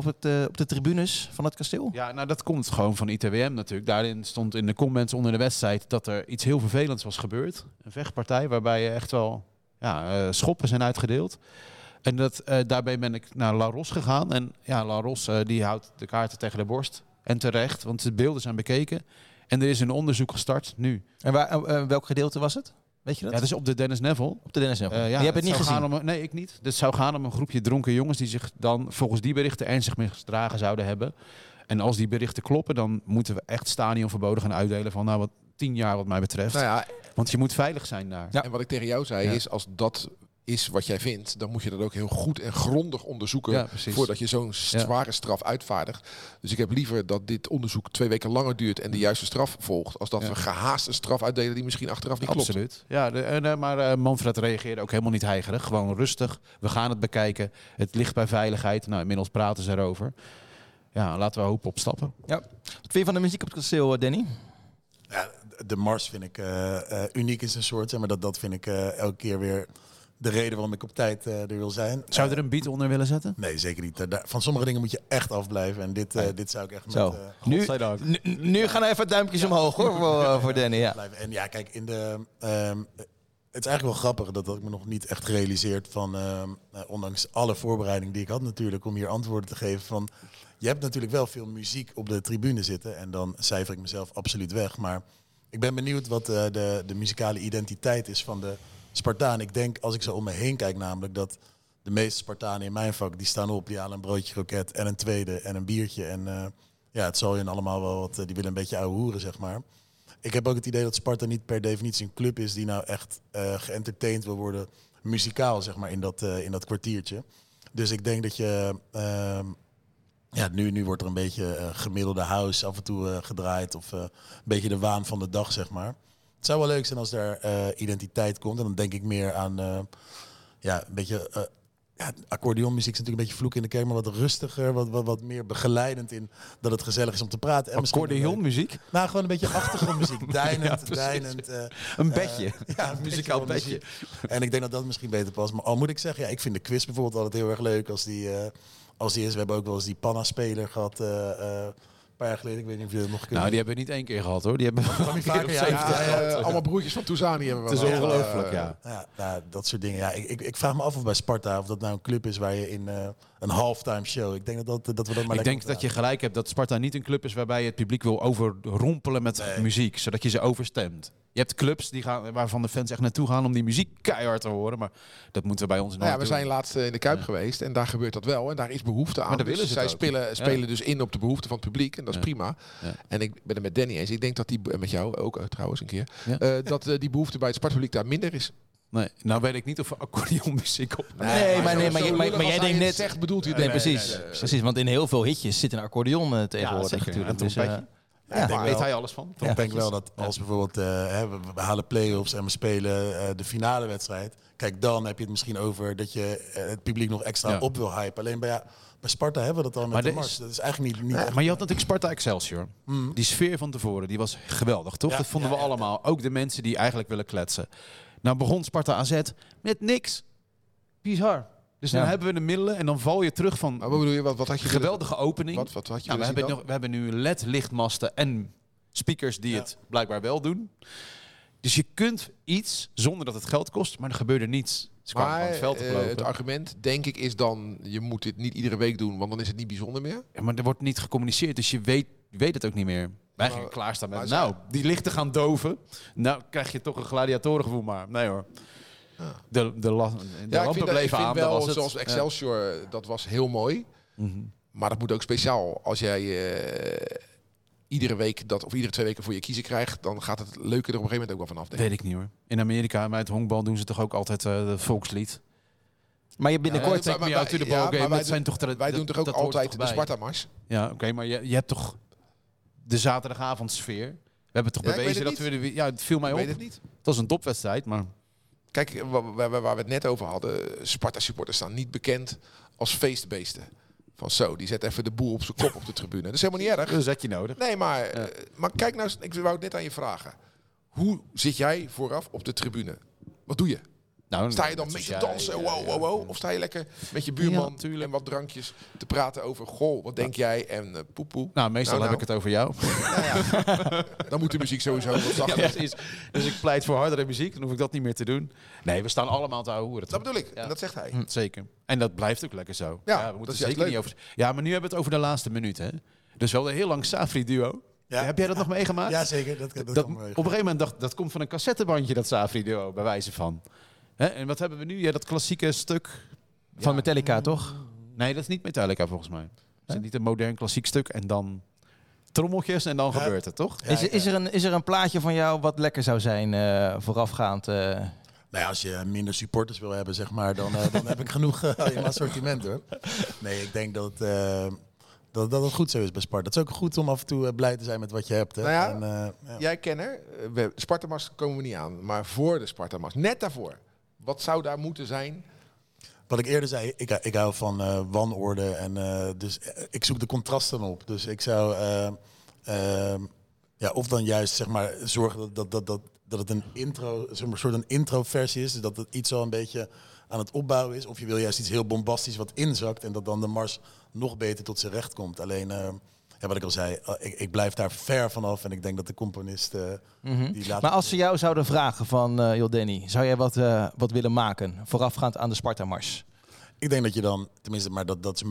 de tribunes van het kasteel? Ja, nou dat komt gewoon van ITWM natuurlijk. Daarin stond in de comments onder de wedstrijd dat er iets heel vervelends was gebeurd. Een vechtpartij waarbij echt wel schoppen zijn uitgedeeld. En daarbij ben ik naar La Ros gegaan. En ja, La Ros die houdt de kaarten tegen de borst. En terecht, want de beelden zijn bekeken. En er is een onderzoek gestart nu. En welk gedeelte was het? Weet je dat? Ja, dat is op de Dennis Neville. Op de Dennis Neville. Ja, je hebt het niet gezien? Nee, ik niet. Het zou gaan om een groepje dronken jongens die zich dan volgens die berichten ernstig misdragen zouden hebben. En als die berichten kloppen, dan moeten we echt stadionverboden gaan uitdelen van 10 jaar wat mij betreft. Nou ja, Want je moet veilig zijn daar. Ja. en wat ik tegen jou zei is, als dat is wat jij vindt, dan moet je dat ook heel goed en grondig onderzoeken Ja, precies. voordat je zo'n zware straf uitvaardigt. Dus ik heb liever dat dit onderzoek 2 weken langer duurt en de juiste straf volgt, als dat we gehaast een straf uitdelen die misschien achteraf niet klopt. Absoluut. Ja, maar Manfred reageerde ook helemaal niet heigerig. Gewoon rustig. We gaan het bekijken. Het ligt bij veiligheid. Nou, inmiddels praten ze erover. Ja, laten we hopen op stappen. Ja. Wat vind je van de muziek op het kasteel, Danny? Ja, de mars vind ik uniek in zijn soort. Zeg maar dat vind ik elke keer weer de reden waarom ik op tijd er wil zijn. Zou je er een beat onder willen zetten? Nee, zeker niet. Van sommige dingen moet je echt afblijven. En dit zou ik echt Zo. met... Nu gaan er even duimpjes omhoog hoor, voor Danny. Ja. blijven. En ja, kijk, Het is eigenlijk wel grappig dat ik me nog niet echt gerealiseerd van, ondanks alle voorbereiding die ik had natuurlijk om hier antwoorden te geven van, je hebt natuurlijk wel veel muziek op de tribune zitten en dan cijfer ik mezelf absoluut weg. Maar ik ben benieuwd wat de muzikale identiteit is van de Spartaan. Ik denk, als ik zo om me heen kijk namelijk, dat de meeste Spartanen in mijn vak, die staan op, die halen een broodje kroket en een tweede en een biertje. En het zal je allemaal wel wat, die willen een beetje ouwe hoeren, zeg maar. Ik heb ook het idee dat Sparta niet per definitie een club is die nou echt geëntertained wil worden, muzikaal, zeg maar, in dat kwartiertje. Dus ik denk dat je... nu wordt er een beetje gemiddelde house af en toe gedraaid. Of een beetje de waan van de dag, zeg maar. Het zou wel leuk zijn als er identiteit komt. En dan denk ik meer aan een beetje... accordeonmuziek is natuurlijk een beetje vloek in de kerk, maar wat rustiger, wat meer begeleidend in dat het gezellig is om te praten. En Accordeonmuziek? Nou, gewoon een beetje achtergrondmuziek. Deinend. Een bedje. Een muzikaal bedje. En ik denk dat dat misschien beter past. Maar al moet ik zeggen, ik vind de quiz bijvoorbeeld altijd heel erg leuk als die is. We hebben ook wel eens die Panna-speler gehad een paar jaar geleden. Ik weet niet of je dat nog kunt. Nou, die hebben we niet 1 keer gehad, hoor. Die hebben we niet vaker. Allemaal broertjes van Touzani hebben we. Het is wel. ongelooflijk, ja. Nou, dat soort dingen. Ja, ik vraag me af of bij Sparta of dat nou een club is waar je in een halftime show. Ik denk dat we dat maar. Ik denk dat je gelijk hebt dat Sparta niet een club is waarbij je het publiek wil overrompelen met muziek, zodat je ze overstemt. Je hebt clubs waarvan de fans echt naartoe gaan om die muziek keihard te horen, maar dat moeten we bij ons nooit doen. We zijn laatst in de Kuip geweest en daar gebeurt dat wel. En daar is behoefte aan. Maar dan Dus willen ze zij spelen dus in op de behoefte van het publiek en dat is prima. Ja. En ik ben het met Danny eens. Ik denk dat met jou ook trouwens een keer, Ja. dat die behoefte bij het Sparta-publiek daar minder is. Nee, nou weet ik niet of accordeonmuziek op. Maar jij denkt net... Zegt, bedoelt u Nee, precies. Precies, want in heel veel hitjes zit een accordeon tegenwoordig zeker. natuurlijk. En Dus, Daar weet hij alles van. Ik denk wel dat als bijvoorbeeld we halen play-offs en we spelen de finale wedstrijd. Kijk, dan heb je het misschien over dat je het publiek nog extra op wil hypen. Alleen bij Sparta hebben we dat al met de Mars. Dat is eigenlijk niet echt. Maar je had natuurlijk Sparta Excelsior. Die sfeer van tevoren, die was geweldig, toch? Dat vonden we allemaal. Ook de mensen die eigenlijk willen kletsen. Nou begon Sparta AZ met niks. Bizar. Dus dan hebben we de middelen en dan val je terug van... Maar wat bedoel je? Wat had je geweldige opening. Wat had je we hebben nu LED-lichtmasten en speakers die het blijkbaar wel doen. Dus je kunt iets zonder dat het geld kost, maar er gebeurde niets. Ze kwamen van het veld oplopen. Het argument, denk ik, is dan... je moet dit niet iedere week doen, want dan is het niet bijzonder meer. Ja, maar er wordt niet gecommuniceerd, dus je weet het ook niet meer. Wij gingen klaarstaan met... die lichten gaan doven. Nou, krijg je toch een gladiatorengevoel, maar nee hoor. De lampen bleven aan. Wel, dat was het. zoals Excelsior, dat was heel mooi. Mm-hmm. Maar dat moet ook speciaal. Als jij iedere week of iedere 2 weken voor je kiezen krijgt, dan gaat het leuke er op een gegeven moment ook wel vanaf. Weet ik niet hoor. In Amerika, bij het honkbal doen ze toch ook altijd de volkslied. Maar je binnenkort... wij doen toch ook altijd de Sparta-mars? Ja, oké, maar je hebt toch de zaterdagavondsfeer. We hebben toch bewezen dat we... Ja, het viel mij op. Ik weet het niet. Het was een topwedstrijd, maar... Kijk, waar we het net over hadden, Sparta-supporters staan niet bekend als feestbeesten. Van zo, die zet even de boel op zijn kop op de tribune. Dat is helemaal niet erg. Dat zet je nodig. Nee, maar kijk nou, ik wou het net aan je vragen. Hoe zit jij vooraf op de tribune? Wat doe je? Nou, sta je dan mee te dansen? Wow. Of sta je lekker met je buurman en wat drankjes te praten over... Goh, wat denk jij? En poepoe. Nou, meestal heb ik het over jou. Dan moet de muziek sowieso wat zachter. Ja, precies. Dus ik pleit voor hardere muziek. Dan hoef ik dat niet meer te doen. Nee, we staan allemaal te ouwehoeren. Dat bedoel ik. Ja. En dat zegt hij. Zeker. En dat blijft ook lekker zo. Ja, we moeten zeker niet over... Ja, maar nu hebben we het over de laatste minuut, hè. Dus wel een heel lang Safri-duo. Ja. Heb jij dat nog meegemaakt? Ja, zeker. Dat op een gegeven moment dacht dat komt van een cassettebandje, dat Safri-duo, bij wijze van. Hè? En wat hebben we nu? Ja, dat klassieke stuk... Van Metallica, toch? Nee, dat is niet Metallica volgens mij. Dat is niet een modern klassiek stuk en dan trommeltjes en dan gebeurt het, toch? Ja, is er een plaatje van jou wat lekker zou zijn voorafgaand? Nou ja, als je minder supporters wil hebben, zeg maar, dan heb ik genoeg in mijn assortiment, hoor. Nee, ik denk dat het goed zo is bij Sparta. Het is ook goed om af en toe blij te zijn met wat je hebt. Hè. Nou ja, jij kenner, Sparta-mars komen we niet aan, maar voor de Sparta-mars, net daarvoor. Wat zou daar moeten zijn? Wat ik eerder zei, ik hou van wanorde en dus ik zoek de contrasten op. Dus ik zou of dan juist zeg maar zorgen dat het een intro, zeg maar, een soort een intro-versie is, dus dat het iets al een beetje aan het opbouwen is. Of je wil juist iets heel bombastisch wat inzakt en dat dan de mars nog beter tot zijn recht komt. Alleen wat ik al zei, ik blijf daar ver vanaf. En ik denk dat de componist die laat... Maar als ze jou zouden vragen van, joh Danny, zou jij wat willen maken voorafgaand aan de Sparta-mars? Ik denk dat je dan, tenminste, maar dat is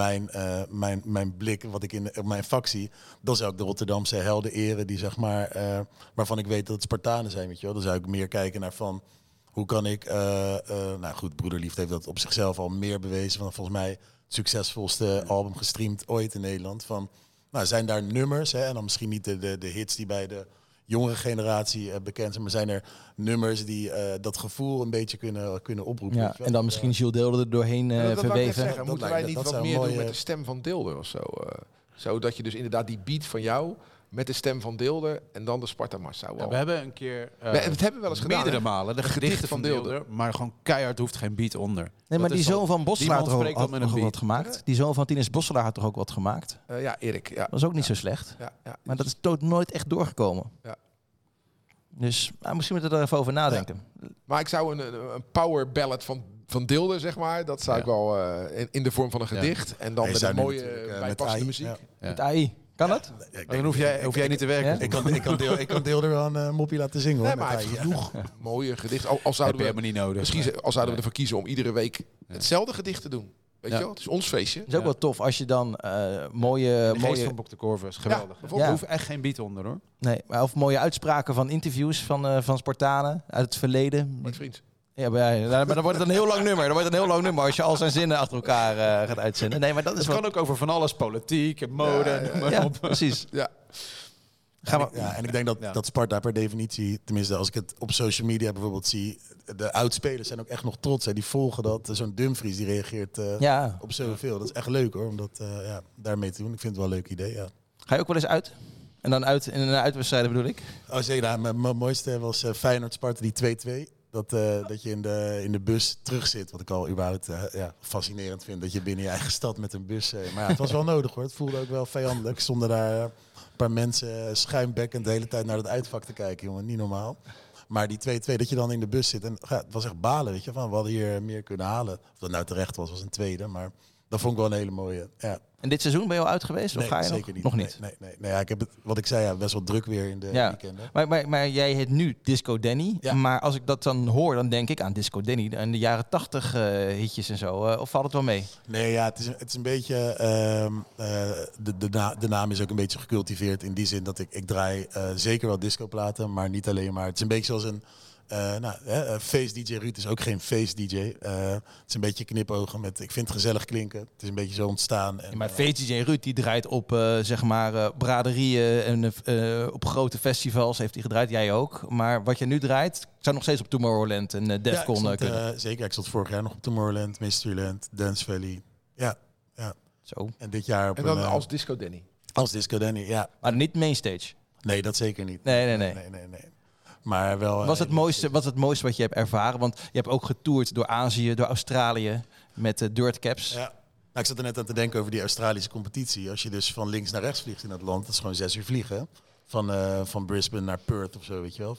mijn blik, wat ik in mijn vak zie. Dan zou ik de Rotterdamse helden eren, die zeg maar, waarvan ik weet dat het Spartanen zijn, weet je wel. Dan zou ik meer kijken naar van, hoe kan ik, nou goed, Broederliefde heeft dat op zichzelf al meer bewezen. Van volgens mij het succesvolste album gestreamd ooit in Nederland. Van, nou, zijn daar nummers, hè, en dan misschien niet de hits die bij de jongere generatie bekend zijn, maar zijn er nummers die dat gevoel een beetje kunnen oproepen. Ja, en dan misschien Jules Deelder er doorheen dat wou ik net verweven. zeggen. Moeten wij niet dat wat zou meer mooi, doen met de stem van Deelder of zo? Zodat je dus inderdaad die beat van jou met de stem van Deelder en dan de Sparta-mars zou wel. We hebben een keer Dat hebben we wel eens gedaan. meerdere hè? malen de gedichten van Deelder, maar gewoon keihard hoeft geen beat onder. Nee, maar Dat die is zoon van Bosselaar die man spreekt had dan met toch een ook beat. wat gemaakt? Die zoon van Tinus Bosselaar had toch ook wat gemaakt? Ja, Erik. Ja. Dat is ook niet zo slecht. Ja. Maar dat is nooit echt doorgekomen. Ja. Dus misschien moeten we er even over nadenken. Maar ik zou een power ballad van Deelder, zeg maar, dat zou ik wel in de vorm van een gedicht. En dan Hij met zou een nu mooie natuurlijk, met bijpassende AI, muziek. ja. Met AI. Kan dat? Ja, Dan hoef jij niet te werken. Ja? Ik kan Deelder wel een moppie laten zingen, hoor. Nee, met maar hij heeft AI. genoeg mooie gedichten. Al Heb zouden je we, helemaal niet nodig. misschien al zouden we ervoor kiezen om iedere week hetzelfde gedicht te doen. Weet Ja. je wel? Het is ons feestje. Het is ook wel tof als je dan mooie De geest van Bok de Corvus, geweldig. bijvoorbeeld. Er hoeft echt geen beat onder, hoor. nee, maar of mooie uitspraken van interviews van Spartanen uit het verleden. Mijn vriend. Ja, maar dan wordt het een heel lang nummer. Dan wordt het een heel lang nummer als je al zijn zinnen achter elkaar gaat uitzenden. Nee, maar dat is Het wel... kan ook over van alles, politiek en mode. noem maar Ja, op. precies. Ja. Gaan we... Ja, en ik denk dat Sparta per definitie, tenminste als ik het op social media bijvoorbeeld zie, de oudspelers zijn ook echt nog trots. Hè. Die volgen dat. Zo'n Dumfries die reageert Ja. op zoveel. Dat is echt leuk, hoor, om dat daarmee te doen. Ik vind het wel een leuk idee, ja. Ga je ook wel eens uit? En dan uit in een uitwedstrijd bedoel ik? Oh, zeker. Nou, mijn mooiste was Feyenoord-Sparta, die 2-2. Dat je in de bus terug zit. Wat ik al überhaupt fascinerend vind. Dat je binnen je eigen stad met een bus... maar ja, het was wel nodig, hoor. Het voelde ook wel vijandelijk. Stonden daar een paar mensen schuimbekkend de hele tijd naar het uitvak te kijken, jongen. Niet normaal. Maar die 2-2, dat je dan in de bus zit. En het was echt balen, weet je. Van, we hadden hier meer kunnen halen. Of dat nou terecht was een tweede. Maar dat vond ik wel een hele mooie. Ja. En dit seizoen ben je al uit geweest? Of Nee, ga je zeker niet. nog niet? Nee, ja, ik heb het, wat ik zei, best wel druk weer in de weekenden. Maar jij heet nu Disco Danny. Ja. Maar als ik dat dan hoor, dan denk ik aan Disco Danny. En de jaren 80 hitjes en zo. Of valt het wel mee? Nee, ja, het is een beetje... de naam is ook een beetje gecultiveerd in die zin dat ik draai zeker wel discoplaten, maar niet alleen maar. Het is een beetje zoals een... face-dj Ruud is ook geen face-dj. Het is een beetje knipogen met... Ik vind het gezellig klinken. Het is een beetje zo ontstaan. En, Ja, maar VTJ Ruud die draait op zeg maar braderieën en op grote festivals heeft hij gedraaid. Jij ook. Maar wat je nu draait, zou nog steeds op Tomorrowland en Defcon kunnen. zeker. Ik zat vorig jaar nog op Tomorrowland, Mysteryland, Dance Valley. Ja. Zo. En dit jaar op En dan een, als Disco Danny. als Disco Danny, ja. Maar niet mainstage. Nee, dat zeker niet. Nee. Maar wel... Wat is het mooiste wat je hebt ervaren? Want je hebt ook getoerd door Azië, door Australië met Dirt Caps. Ja. Nou, ik zat er net aan te denken over die Australische competitie. Als je dus van links naar rechts vliegt in het land, dat is gewoon 6 uur vliegen. Van Brisbane naar Perth of zo, weet je wel.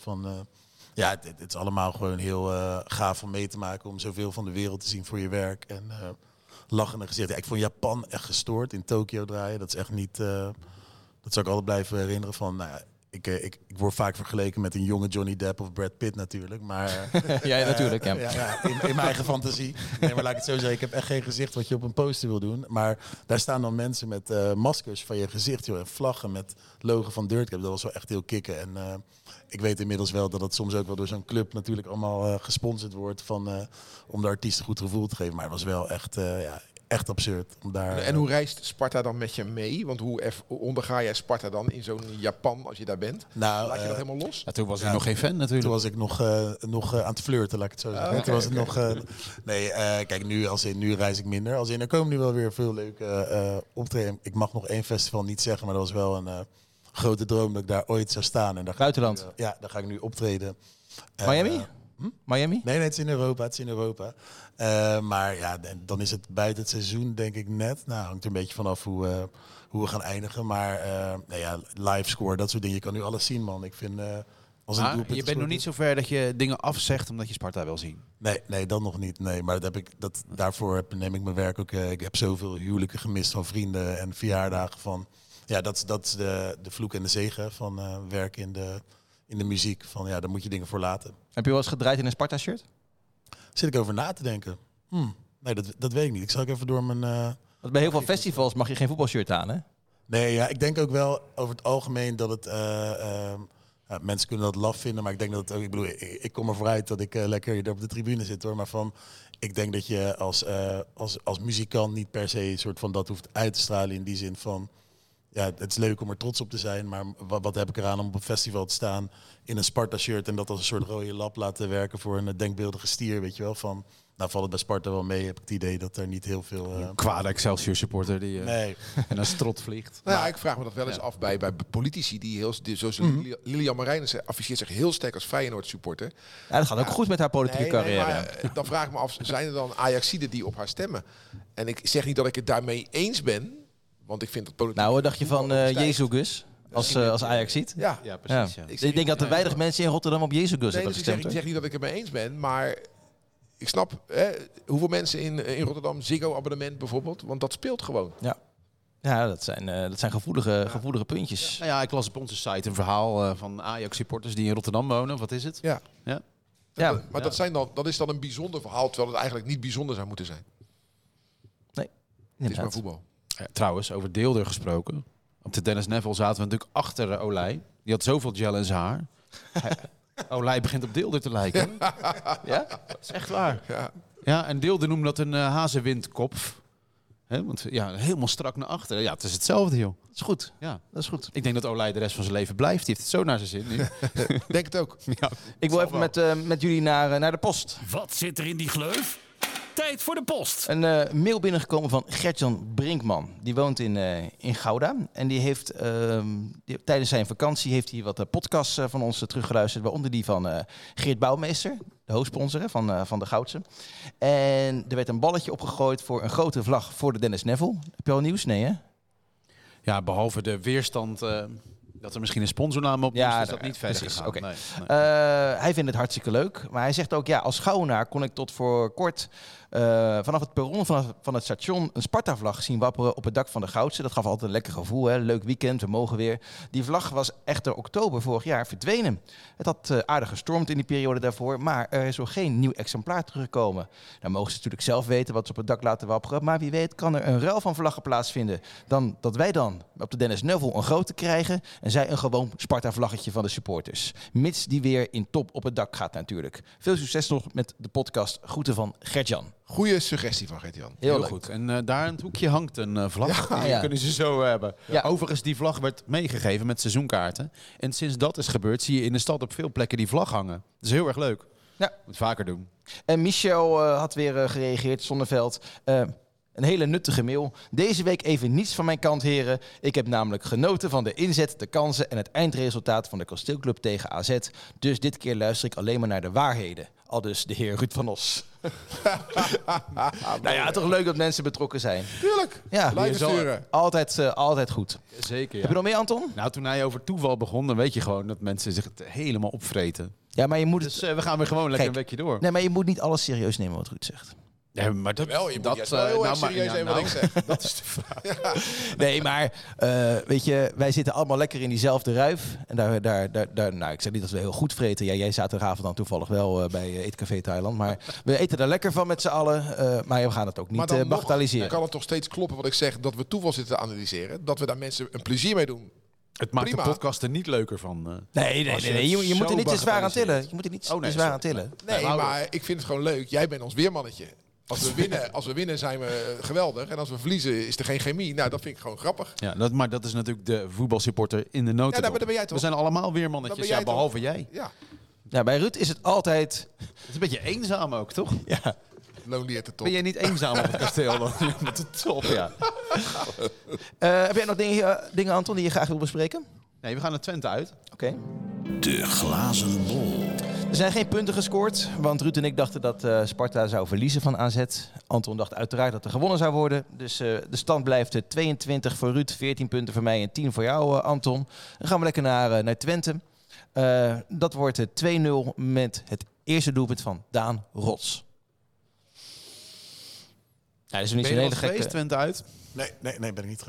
Het is allemaal gewoon heel gaaf om mee te maken, om zoveel van de wereld te zien voor je werk. En lachende gezichten. Ja, ik vond Japan echt gestoord in Tokio draaien. Dat is echt niet... dat zou ik altijd blijven herinneren van... Nou ja, ik word vaak vergeleken met een jonge Johnny Depp of Brad Pitt natuurlijk. Maar, Ja, natuurlijk. Ja. in mijn eigen fantasie. Nee, maar laat ik het zo zeggen. Ik heb echt geen gezicht wat je op een poster wil doen. Maar daar staan dan mensen met maskers van je gezicht. Joh, en vlaggen met logo van Dirt Cap. Dat was wel echt heel kicken. En ik weet inmiddels wel dat het soms ook wel door zo'n club natuurlijk allemaal gesponsord wordt. Om de artiest een goed gevoel te geven. Maar het was wel echt... echt absurd. Om daar, En hoe reist Sparta dan met je mee? Want hoe onderga jij Sparta dan in zo'n Japan als je daar bent? Nou, Laat je dat helemaal los? Ja, toen was ik nog geen fan natuurlijk. Toen was ik nog aan het flirten, laat ik het zo zeggen. Okay, Toen was het nog... kijk, nu reis ik minder. Er komen nu wel weer veel leuke optreden. Ik mag nog één festival niet zeggen, maar dat was wel een grote droom dat ik daar ooit zou staan. En daar Buitenland? Daar ga ik nu optreden. Miami? Miami? Nee, het is in Europa. Maar ja, dan is het buiten het seizoen denk ik net. Nou, hangt er een beetje vanaf hoe we gaan eindigen. Maar live score, dat soort dingen. Je kan nu alles zien, man. Ik vind... als een doelpunt je bent gescoord nog niet zo ver dat je dingen afzegt omdat je Sparta wil zien. Nee, dat nog niet. Nee, maar daarvoor neem ik mijn werk ook. Ik heb zoveel huwelijken gemist van vrienden en verjaardagen van Ja, dat is de vloek en de zegen van werken in de muziek. Van ja, daar moet je dingen voor laten. Heb je wel eens gedraaid in een Sparta-shirt? Zit ik over na te denken? Nee, dat weet ik niet. Ik zal ook even door mijn... Want bij heel veel festivals mag je geen voetbalshirt aan, hè? Nee, ja, ik denk ook wel over het algemeen dat het... ja, mensen kunnen dat laf vinden, maar ik denk dat het ook... Ik bedoel, ik kom ervoor uit dat ik lekker hier op de tribune zit, hoor. Maar ik denk dat je als muzikant niet per se een soort van dat hoeft uit te stralen in die zin van... Ja, het is leuk om er trots op te zijn, maar wat heb ik eraan om op een festival te staan in een Sparta-shirt en dat als een soort rode lap laten werken voor een denkbeeldige stier, weet je wel? Van, nou valt het bij Sparta wel mee, heb ik het idee dat er niet heel veel... Kwade Excelsior supporter die Nee. en als strot vliegt. Nou ja, ik vraag me dat wel eens af bij politici zoals Lilian Marijnissen afficheert zich heel sterk als Feyenoord supporter. Ja, dat gaat ook goed met haar politieke carrière. Maar dan vraag ik me af, zijn er dan Ajaxiden die op haar stemmen? En ik zeg niet dat ik het daarmee eens ben, want ik vind dat politiek... Nou, wat dacht je van Jezus als Ajax ziet? Ja, Ja, precies. Ja. Ik denk dat er weinig mensen in Rotterdam op Jezus hebben dus gestemd. ik zeg niet dat ik het mee eens ben, maar ik snap hoeveel mensen in Rotterdam Ziggo-abonnement bijvoorbeeld, want dat speelt gewoon. Ja, dat zijn gevoelige puntjes. Nou ja, ik las op onze site een verhaal van Ajax-supporters die in Rotterdam wonen. Wat is het? Ja. Ja. Maar dat is dan een bijzonder verhaal, terwijl het eigenlijk niet bijzonder zou moeten zijn. Het is maar voetbal. Ja, trouwens, over Deelder gesproken. Op de Dennis Neville zaten we natuurlijk achter Olij. Die had zoveel gel in zijn haar. Olij begint op Deelder te lijken. Ja? Dat is echt waar. Ja, en Deelder noemde dat een hazenwindkopf. Want ja, helemaal strak naar achteren. Ja, het is hetzelfde, joh. Dat is goed. Ja. Dat is goed. Ik denk dat Olij de rest van zijn leven blijft. Die heeft het zo naar zijn zin nu. Denk het ook. Ja. Ik wil even met jullie naar de post. Wat zit er in die gleuf? Tijd voor de post. Een mail binnengekomen van Gertjan Brinkman. Die woont in Gouda. En die heeft tijdens zijn vakantie heeft hij wat podcasts van ons teruggeluisterd. Waaronder die van Geert Bouwmeester, de hoofdsponsor van de Goudse. En er werd een balletje opgegooid voor een grote vlag voor de Dennis Neville. Heb je al nieuws? Nee, hè? Ja, behalve de weerstand dat er misschien een sponsornaam op moest, is dat niet verder precies, gegaan. oké. Nee. Hij vindt het hartstikke leuk. Maar hij zegt ook, ja, als Gouwenaar kon ik tot voor kort vanaf het perron van het station een Sparta-vlag zien wapperen op het dak van de Goudse. Dat gaf altijd een lekker gevoel, hè? Leuk weekend, we mogen weer. Die vlag was echter oktober vorig jaar verdwenen. Het had aardig gestormd in die periode daarvoor, maar er is nog geen nieuw exemplaar teruggekomen. Dan mogen ze natuurlijk zelf weten wat ze op het dak laten wapperen, maar wie weet kan er een ruil van vlaggen plaatsvinden. Dan dat wij dan op de Dennis Neville een grote krijgen en zij een gewoon Sparta-vlaggetje van de supporters. Mits die weer in top op het dak gaat natuurlijk. Veel succes nog met de podcast. Groeten van Gert-Jan. Goeie suggestie van Gert-Jan. Heel leuk. goed. En daar in het hoekje hangt een vlag. Die Ja. kunnen ze zo hebben. Ja. Overigens, die vlag werd meegegeven met seizoenkaarten. En sinds dat is gebeurd, zie je in de stad op veel plekken die vlag hangen. Dat is heel erg leuk. Ja. Moet vaker doen. En Michel had weer gereageerd, Zonneveld. Een hele nuttige mail. Deze week even niets van mijn kant, heren. Ik heb namelijk genoten van de inzet, de kansen en het eindresultaat van de Kasteelclub tegen AZ. Dus dit keer luister ik alleen maar naar de waarheden. Aldus de heer Ruud van Os. Nou ja, toch leuk dat mensen betrokken zijn. Tuurlijk. Ja, Blijven sturen. altijd goed. Zeker, Heb je nog meer, Anton? Nou, toen hij over toeval begon, dan weet je gewoon dat mensen zich het helemaal opvreten. Ja, maar je moet Dus het... we gaan weer gewoon lekker Kijk, een weekje door. Nee, maar je moet niet alles serieus nemen wat Ruud zegt. Ja, maar dat, Wel, je moet dat, juist wel heel erg maar- serieus zijn wat ik zeg. Dat is de vraag. Nee, maar weet je, wij zitten allemaal lekker in diezelfde ruif. En daar nou, ik zeg niet dat we heel goed vreten. Ja, jij zaterdagavond dan toevallig wel bij Eetcafé Thailand. Maar we eten er lekker van met z'n allen. Maar we gaan het ook Maar niet dan nog bagatelliseren. kan het toch steeds kloppen wat ik zeg, dat we toeval zitten te analyseren. Dat we daar mensen een plezier mee doen. Het maakt Prima. de podcast er niet leuker van. Nee. Als je Je het moet er niet zo te zwaar aan bagatelliseert. tillen. Je moet er niet te zwaar aan tillen. Nee, maar- maar ik vind het gewoon leuk. Jij bent ons weermannetje. Als we winnen zijn we geweldig. En als we verliezen is er geen chemie. Nou, dat vind ik gewoon grappig. Ja, maar dat is natuurlijk de voetbalsupporter in de notendop. Ja, maar dat ben jij toch? We zijn allemaal weer Dat mannetjes, ben jij ja, toch? behalve jij. Ja, Ja, bij Ruud is het altijd... Het is een beetje eenzaam ook, toch? Ja. lonely at the top. Ben jij niet eenzaam op het kasteel? Dan? Ja, met de top, ja. Heb jij nog dingen, Anton, die je graag wil bespreken? Nee, we gaan naar Twente uit. Oké. De glazen bol. Er zijn geen punten gescoord, want Ruud en ik dachten dat Sparta zou verliezen van AZ. Anton dacht uiteraard dat er gewonnen zou worden. Dus de stand blijft 22 voor Ruud, 14 punten voor mij en 10 voor jou, Anton. Dan gaan we lekker naar Twente. Dat wordt 2-0 met het eerste doelpunt van Daan Rots. Ja, dat is niet Ben zo'n je hele al geweest, gekke... Twente uit? Nee, ben ik niet geweest.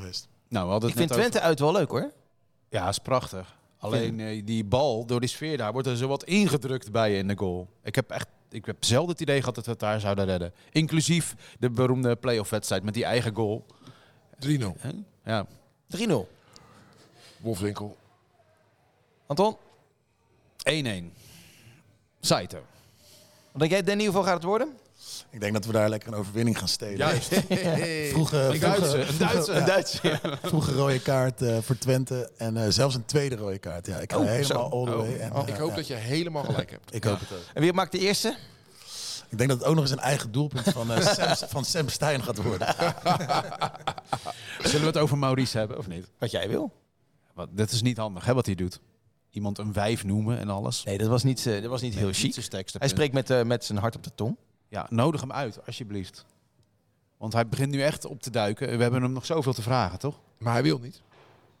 Nou, we hadden Ik het vind net over- Twente uit wel leuk hoor. Ja, is prachtig. Alleen die bal, door die sfeer daar, wordt er zo wat ingedrukt bij je in de goal. Ik heb zelden het idee gehad dat we het daar zouden redden. Inclusief de beroemde play-off wedstrijd met die eigen goal. 3-0. Ja. 3-0. Wolfswinkel. Anton, 1-1. Saito. wat denk jij, Danny, hoeveel gaat het worden? Ik denk dat we daar lekker een overwinning gaan stelen. Juist. Vroege Duitse. vroege rode kaart voor Twente. En zelfs een tweede rode kaart. Ja, ik ga helemaal all the way. En, Ik hoop dat je helemaal gelijk hebt. Ik hoop het ook. En wie maakt de eerste? Ik denk dat het ook nog eens een eigen doelpunt van Sam Stein gaat worden. Zullen we het over Maurice hebben, of niet? Wat jij wil. Dat is niet handig, hè, wat hij doet. Iemand een wijf noemen en alles. Nee, dat was niet heel chic. zijn sterkste Hij punt. spreekt met zijn hart op de tong. Ja, nodig hem uit, alsjeblieft. Want hij begint nu echt op te duiken. We hebben hem nog zoveel te vragen, toch? Maar hij wil niet.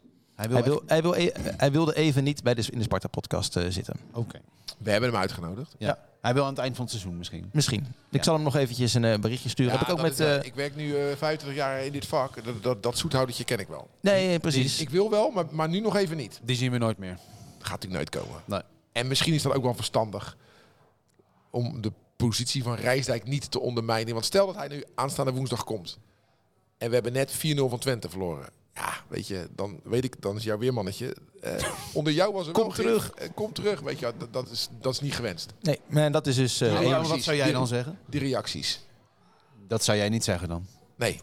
Hij wilde even niet in de Sparta-podcast zitten. Oké. We hebben hem uitgenodigd. Ja. Hij wil aan het eind van het seizoen misschien. Misschien. Ik zal hem nog eventjes een berichtje sturen. Ja, Heb ik ook dat met... is, ik werk nu 25 jaar in dit vak. Dat zoethoudertje ken ik wel. nee, precies. Ik wil wel, maar nu nog even niet. Die zien we nooit meer. Gaat natuurlijk nooit komen. Nee. En misschien is dat ook wel verstandig om de positie van Rijsdijk niet te ondermijnen. Want stel dat hij nu aanstaande woensdag komt. En we hebben net 4-0 van Twente verloren. Ja, weet je, dan is jouw weermannetje. Onder jou was er Kom wel terug. Kom terug, weet je, dat is niet gewenst. Nee, maar dat is dus... Ja, precies. wat zou jij dan zeggen? Die reacties. Dat zou jij niet zeggen dan. Nee.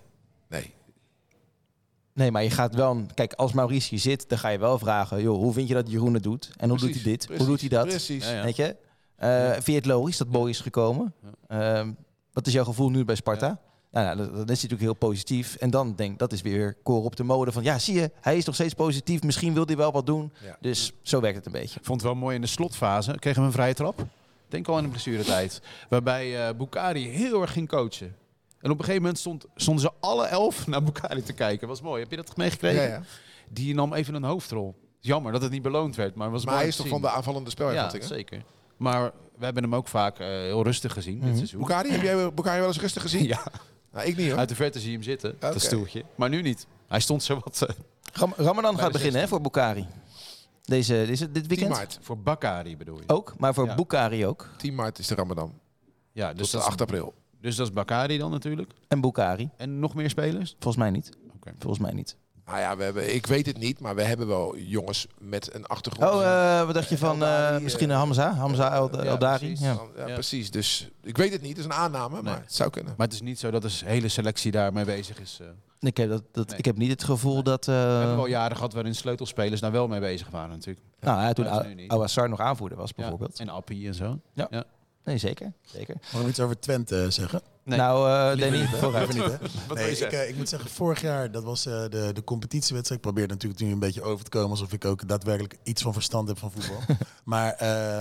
Nee, maar je gaat wel... Kijk, als Maurice hier zit, dan ga je wel vragen... Joh, hoe vind je dat Jeroen het doet? En hoe doet hij dit? Hoe doet hij dat? Precies. Ja. Weet je? Vind je het logisch dat Boy is gekomen? Wat is jouw gevoel nu bij Sparta? Nou, dat is natuurlijk heel positief. En dan denk ik, dat is weer koren op de mode van... Ja, zie je, hij is nog steeds positief. Misschien wil hij wel wat doen. Ja. Dus zo werkt het een beetje. Ik vond het wel mooi in de slotfase. Kregen we een vrije trap. Denk al in de blessuretijd. Waarbij Boukari heel erg ging coachen. En op een gegeven moment stonden ze alle 11 naar Boukari te kijken. Was mooi. Heb je dat meegekregen? Ja. Die nam even een hoofdrol. Jammer dat het niet beloond werd. Maar, was Maar mooi hij is te toch zien. van de aanvallende Ja, spelervatting? zeker. Maar we hebben hem ook vaak heel rustig gezien dit seizoen. Boukari, heb jij Boukari wel eens rustig gezien? Ja, Nou, ik niet hoor. uit de verte zie je hem zitten. Oké. Dat stoeltje. Maar nu niet. Hij stond zo wat Ramadan gaat de beginnen hè, voor Boukari. Dit 10 weekend maart. voor Bakari bedoel je. ook, maar voor Ja. Boukari ook. 10 maart is de Ramadan. Ja, Dus dus tot dat, 8 april. dus dat is Bakari dan natuurlijk. En Boukari. En nog meer spelers? Volgens mij niet. Oké. Volgens mij niet. Nou ja, ik weet het niet, maar we hebben wel jongens met een achtergrond. Oh, wat dacht je van Eldari, misschien Hamza Eldari? precies. Ja. Ja, Ja. precies. Dus ik weet het niet. Het is een aanname, maar het zou kunnen. Maar het is niet zo dat de hele selectie daarmee bezig is. We Ik heb niet het gevoel dat... hebben wel jaren gehad waarin sleutelspelers daar wel mee bezig waren natuurlijk. toen dat is nu niet. Awassar nog aanvoerder was bijvoorbeeld. Ja, en Appie en zo. Nee, zeker. Mag ik iets over Twente zeggen? Nee. Nou, Danny, Liever vooruit. niet, hè? Wat Nee, wil je ik moet zeggen, vorig jaar, dat was de competitiewedstrijd. Ik probeerde natuurlijk nu een beetje over te komen alsof ik ook daadwerkelijk iets van verstand heb van voetbal. Maar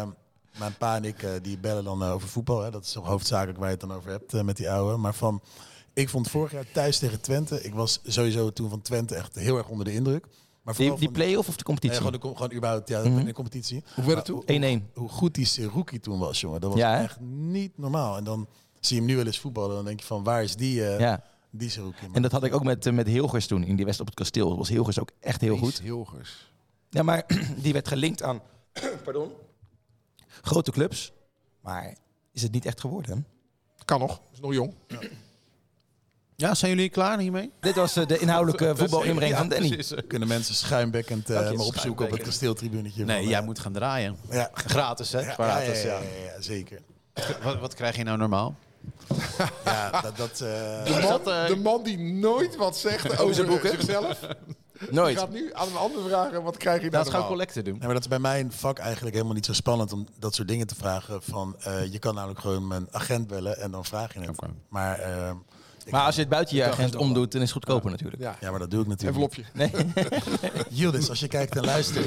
mijn pa en ik, die bellen dan over voetbal. Hè. Dat is toch hoofdzakelijk waar je het dan over hebt met die ouwe. Maar ik vond vorig jaar thuis tegen Twente, ik was sowieso toen van Twente echt heel erg onder de indruk. Maar vooral Die van- play-off of de competitie? gewoon überhaupt Mhm. in de competitie. Hoe werd het toen? 1-1. Hoe goed die Seruki toen was, jongen. Dat was Ja, hè? echt niet normaal. En dan zie je hem nu wel eens voetballen. Dan denk je van, waar is die Seruki? En dat had ik ook met Hilgers toen in die wedstrijd op het kasteel. Dat was Hilgers ook echt heel goed. Hilgers. Ja, maar die werd gelinkt aan grote clubs. Maar is het niet echt geworden? Kan nog. Is nog jong. Ja, zijn jullie klaar hiermee? Dit was de inhoudelijke voetbalinbreng van Danny. Kunnen mensen schuimbekkend maar opzoeken op het schuimbekkend. kasteeltribunetje. Nee, van, jij moet gaan draaien. Ja. Gratis, hè? Ja, zeker. Dus Wat krijg je nou normaal? Ja, De man die nooit wat zegt over zijn boeken? zichzelf. Die Nooit. gaat nu aan een ander vragen, wat krijg je Nou, nou het gaat normaal? collecte doen. Nee, maar dat is bij mijn vak eigenlijk helemaal niet zo spannend om dat soort dingen te vragen. Je kan namelijk gewoon mijn agent bellen en dan vraag je het. Oké. Maar, Maar als je het buiten je Ik dacht agent het wel. omdoet, dan is het goedkoper natuurlijk. Ja, ja, maar dat doe ik natuurlijk. envelopje. Nee. Yildiz, als je kijkt en luistert.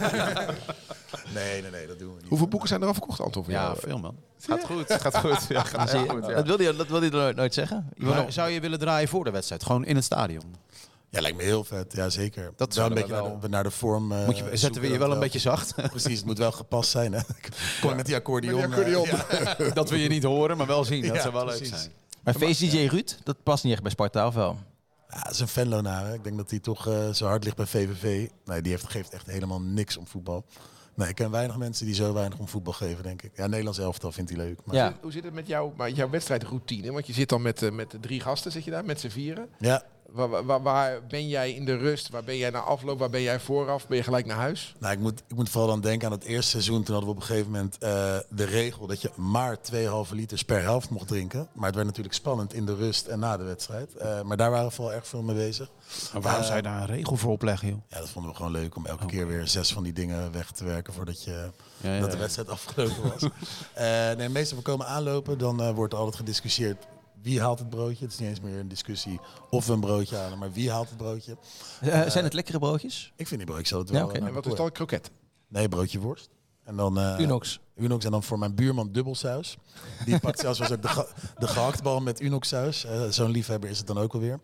Nee, dat doen we niet. Hoeveel boeken zijn er al verkocht, Anton? Voor Ja, jou? veel man. Gaat goed. Gaat goed. Ja, gaat heel goed. Ja. Dat wil hij nooit zeggen. Maar zou je willen draaien voor de wedstrijd? Gewoon in het stadion? Ja, lijkt me heel vet. Ja, zeker. Dat wel een zouden we beetje wel- naar de vorm. Zetten we je wel een beetje zacht? Precies, het moet wel gepast zijn. Hè? Kom je met die accordeon. Met die accordeon. Dat we je niet horen, maar wel zien. Dat Ja, zou wel leuk precies. zijn. Maar feest DJ Ruud, dat past niet echt bij Sparta, of wel? Ja, dat is een Venlonaar. Hè. Ik denk dat hij toch zo hard ligt bij VVV. Nee, die geeft echt helemaal niks om voetbal. Nee, ik ken weinig mensen die zo weinig om voetbal geven, denk ik. Ja, Nederlands elftal vindt hij leuk. Maar... Ja. Hoe zit het met jouw wedstrijdroutine? Want je zit dan met 3 gasten, zit je daar, met z'n 4. Ja. Waar ben jij in de rust? Waar ben jij na afloop? Waar ben jij vooraf? Ben je gelijk naar huis? Nou, ik moet vooral dan denken aan het eerste seizoen. Toen hadden we op een gegeven moment de regel dat je maar 2,5 liters per helft mocht drinken. Maar het werd natuurlijk spannend in de rust en na de wedstrijd. Maar daar waren we vooral erg veel mee bezig. Maar waarom zou je daar een regel voor opleggen, joh? Ja, dat vonden we gewoon leuk om elke keer weer 6 van die dingen weg te werken voordat dat de wedstrijd afgelopen was. Meestal we komen aanlopen, dan wordt er altijd gediscussieerd. Wie haalt het broodje? Het is niet eens meer een discussie of we een broodje halen, maar wie haalt het broodje? Zijn het lekkere broodjes? Ik vind die broodjes altijd wel. Ja, oké. En wat is dan kroket? Nee, broodje worst. En dan Unox. Unox en dan voor mijn buurman dubbelsaus. Die pakt zelfs was ook de gehaktbal met Unox saus. Zo'n liefhebber is het dan ook alweer.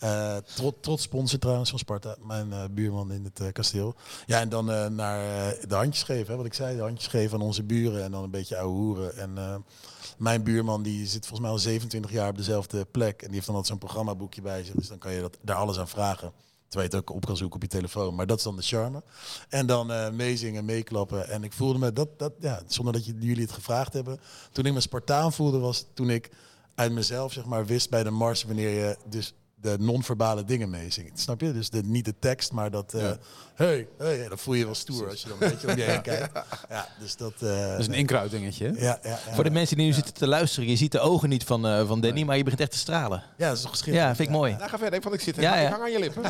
Trots sponsor trouwens van Sparta. Mijn buurman in het kasteel. Ja, en dan naar de handjes geven. Hè, wat ik zei, de handjes geven aan onze buren. En dan een beetje ouwe hoeren. En mijn buurman die zit volgens mij al 27 jaar op dezelfde plek. En die heeft dan altijd zo'n programmaboekje bij zich. Dus dan kan je daar alles aan vragen. Terwijl je het ook op kan zoeken op je telefoon. Maar dat is dan de charme. En dan meezingen, meeklappen. En ik voelde me zonder dat jullie het gevraagd hebben. Toen ik me Spartaan voelde was toen ik uit mezelf zeg maar wist bij de mars wanneer je dus de non-verbale dingen meezingt. Snap je? Dus niet de tekst, maar dat hey, dan voel je wel stoer als je dan een beetje om je heen kijkt. Ja, dus dat is een inkruidingetje. Ja. Voor de mensen die nu zitten te luisteren, je ziet de ogen niet van Danny, maar je begint echt te stralen. Ja, dat is toch geschreven. Ja, vind ik mooi. Nou, ga verder, want ik zit ik hang aan je lippen.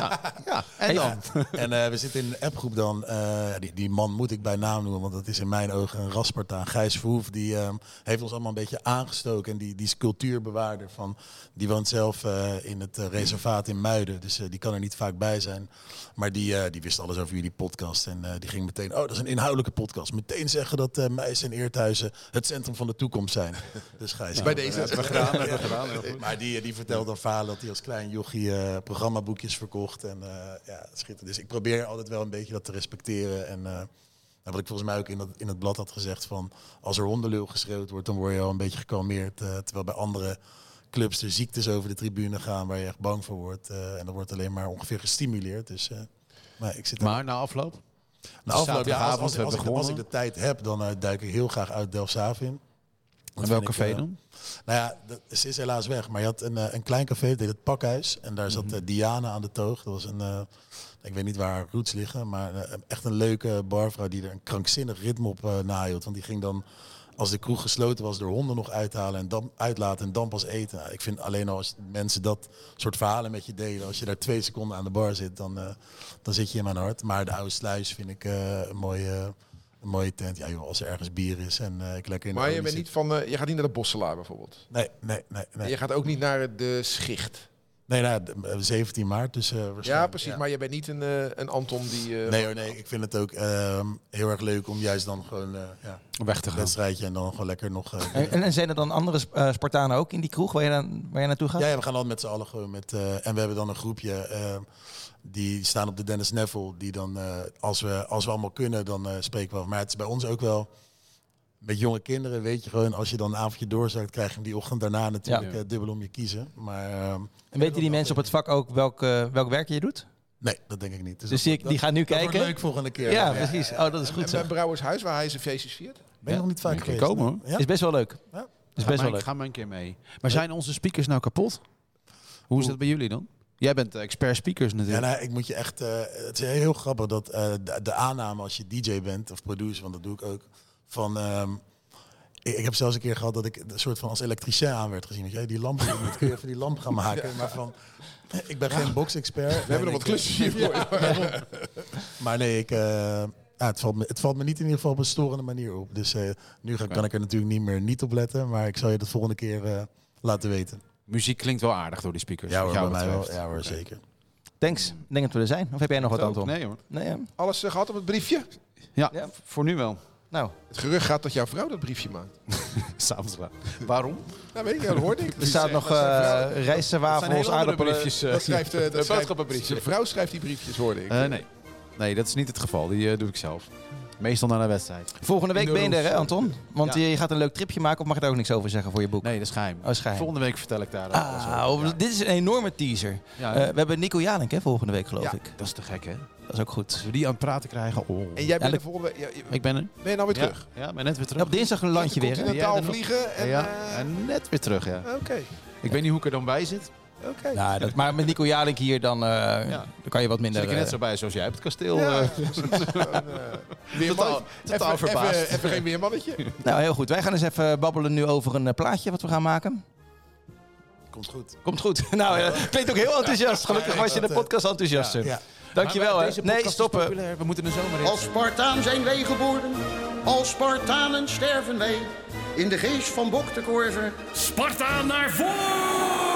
En dan? En we zitten in een appgroep dan. Die man moet ik bij naam noemen, want dat is in mijn ogen een raspartaan. Gijs Verhoef, die heeft ons allemaal een beetje aangestoken. En die is cultuurbewaarder van. Die woont zelf in het reservaat in Muiden. Dus die kan er niet vaak bij zijn. Maar die wist alles over jullie podcast. En die ging meteen, dat is een inhoudelijke podcast. Meteen zeggen dat Meijs en Eerthuizen het centrum van de toekomst zijn. Dus Gijs. Bij deze. Hebben we gedaan. Maar die vertelt dan verhalen dat hij als klein jochie programmaboekjes verkocht. En schitterend. Dus ik probeer altijd wel een beetje dat te respecteren. En wat ik volgens mij ook in het blad had gezegd van... als er hondenlul geschreeuwd wordt, dan word je al een beetje gekalmeerd. Terwijl bij andere clubs er ziektes over de tribune gaan waar je echt bang voor wordt. En dan wordt alleen maar ongeveer gestimuleerd. Dus, ik zit maar na afloop? Na afloop, als ik de tijd heb, dan duik ik heel graag uit Delfshaven in. En welk café dan? Nou ja, ze is helaas weg. Maar je had een klein café, dat heet het Pakhuis. En daar zat Diana aan de toog. Dat was ik weet niet waar haar roots liggen. Maar echt een leuke barvrouw die er een krankzinnig ritme op nahield. Want die ging dan, als de kroeg gesloten was, de honden nog uithalen en dan uitlaten en dan pas eten. Nou, ik vind alleen al als mensen dat soort verhalen met je delen, als je daar 2 seconden aan de bar zit, dan zit je in mijn hart. Maar de Oude Sluis vind ik een mooie tent. Ja joh, als er ergens bier is en ik lekker in de Maar je bent niet van, je gaat niet naar de Bosselaar bijvoorbeeld? Nee. En je gaat ook niet naar de Schicht? Nee, 17 maart. Dus, ja, precies. Ja. Maar je bent niet een Anton die... Nee. Ik vind het ook heel erg leuk om juist dan gewoon weg te gaan. Een wedstrijdje en dan gewoon lekker nog... En zijn er dan andere Spartanen ook in die kroeg waar je naartoe gaat? Ja, we gaan altijd met z'n allen gewoon met... en we hebben dan een groepje... die staan op de Dennis Neville. Die dan, als we allemaal kunnen, dan spreken we af. Maar het is bij ons ook wel... Met jonge kinderen weet je gewoon, als je dan een avondje doorzakt, krijg je hem die ochtend daarna natuurlijk dubbel om je kiezen. Maar, en weten die mensen op het vak ook welk werk je doet? Nee, dat denk ik niet. Dus die gaan nu kijken? Dat wordt leuk volgende keer. Ja, precies. Oh, dat is goed. En bij Brouwershuis, waar hij zijn feestjes viert? Ben je nog niet vaak geweest? Komen, is best wel leuk. Ja? Is best wel leuk. Ga maar een keer mee. Maar zijn onze speakers nou kapot? Hoe is dat bij jullie dan? Jij bent expert speakers natuurlijk. Ja, ik moet je echt... het is heel grappig dat de aanname als je DJ bent, of producer, want dat doe ik ook, van... Ik heb zelfs een keer gehad dat ik een soort van als elektricien aan werd gezien. Weet je, die lamp, kun je even die lamp gaan maken. Maar van, ik ben geen box-expert. We hebben nog wat klusjes hier voor je. Maar nee, het valt me niet in ieder geval op een storende manier op. Dus nu kan ik er natuurlijk niet op letten. Maar ik zal je dat volgende keer laten weten. Muziek klinkt wel aardig door die speakers. Ja hoor, bij mij wel. Ja hoor, zeker. Thanks. Ik denk dat we er zijn. Of heb jij nog wat, Anton? Nee hoor. Nee, alles gehad op het briefje? Ja, voor nu wel. Nou. Het gerucht gaat dat jouw vrouw dat briefje maakt. S'avonds wel. Waarom? Nou, weet ik, dat hoorde ik. Er staat nog rijstwafels, aardappelen. Dat schrijft de vrouw schrijft die briefjes, hoorde ik. Nee, dat is niet het geval. Die doe ik zelf. Meestal na de wedstrijd. Volgende week ben je er, hè, Anton? Want Ja. je gaat een leuk tripje maken, of mag je daar ook niks over zeggen voor je boek? Nee, dat is geheim. Oh, is geheim. Volgende week vertel ik daar alles over. Ja. Dit is een enorme teaser. Ja, We hebben Nico Jalink, hè, volgende week, geloof Ja. ik. Dat is te gek, hè? Dat is ook goed. Als we die aan het praten krijgen... Oh. En jij bent Ja, de volgende week... Ik ben er. Ben je nou weer terug? Ja, ben net weer Ja, terug. op dinsdag een landje weer, hè? Continentaal Ja, vliegen en... Ja, en net weer terug, ja. Oké. Ik weet niet hoe ik er dan bij zit. Oké. Nou, maar met Nico Jalink hier, dan kan je wat minder... Zit ik er net zo bij zoals jij op het kasteel. Ja, Totaal verbaasd. Even geen weermannetje. Nou, heel goed. Wij gaan eens even babbelen nu over een plaatje wat we gaan maken. Komt goed. Komt goed. Nou, klinkt ook heel enthousiast. Gelukkig was je in de podcast enthousiaster. Ja. Dankjewel. Maar hè. deze Nee, podcast is stoppen. populair. We moeten er zomaar in. Als Spartaan zijn wij geboren, als Spartanen sterven wij. In de geest van Bok de Korver. Sparta naar voren!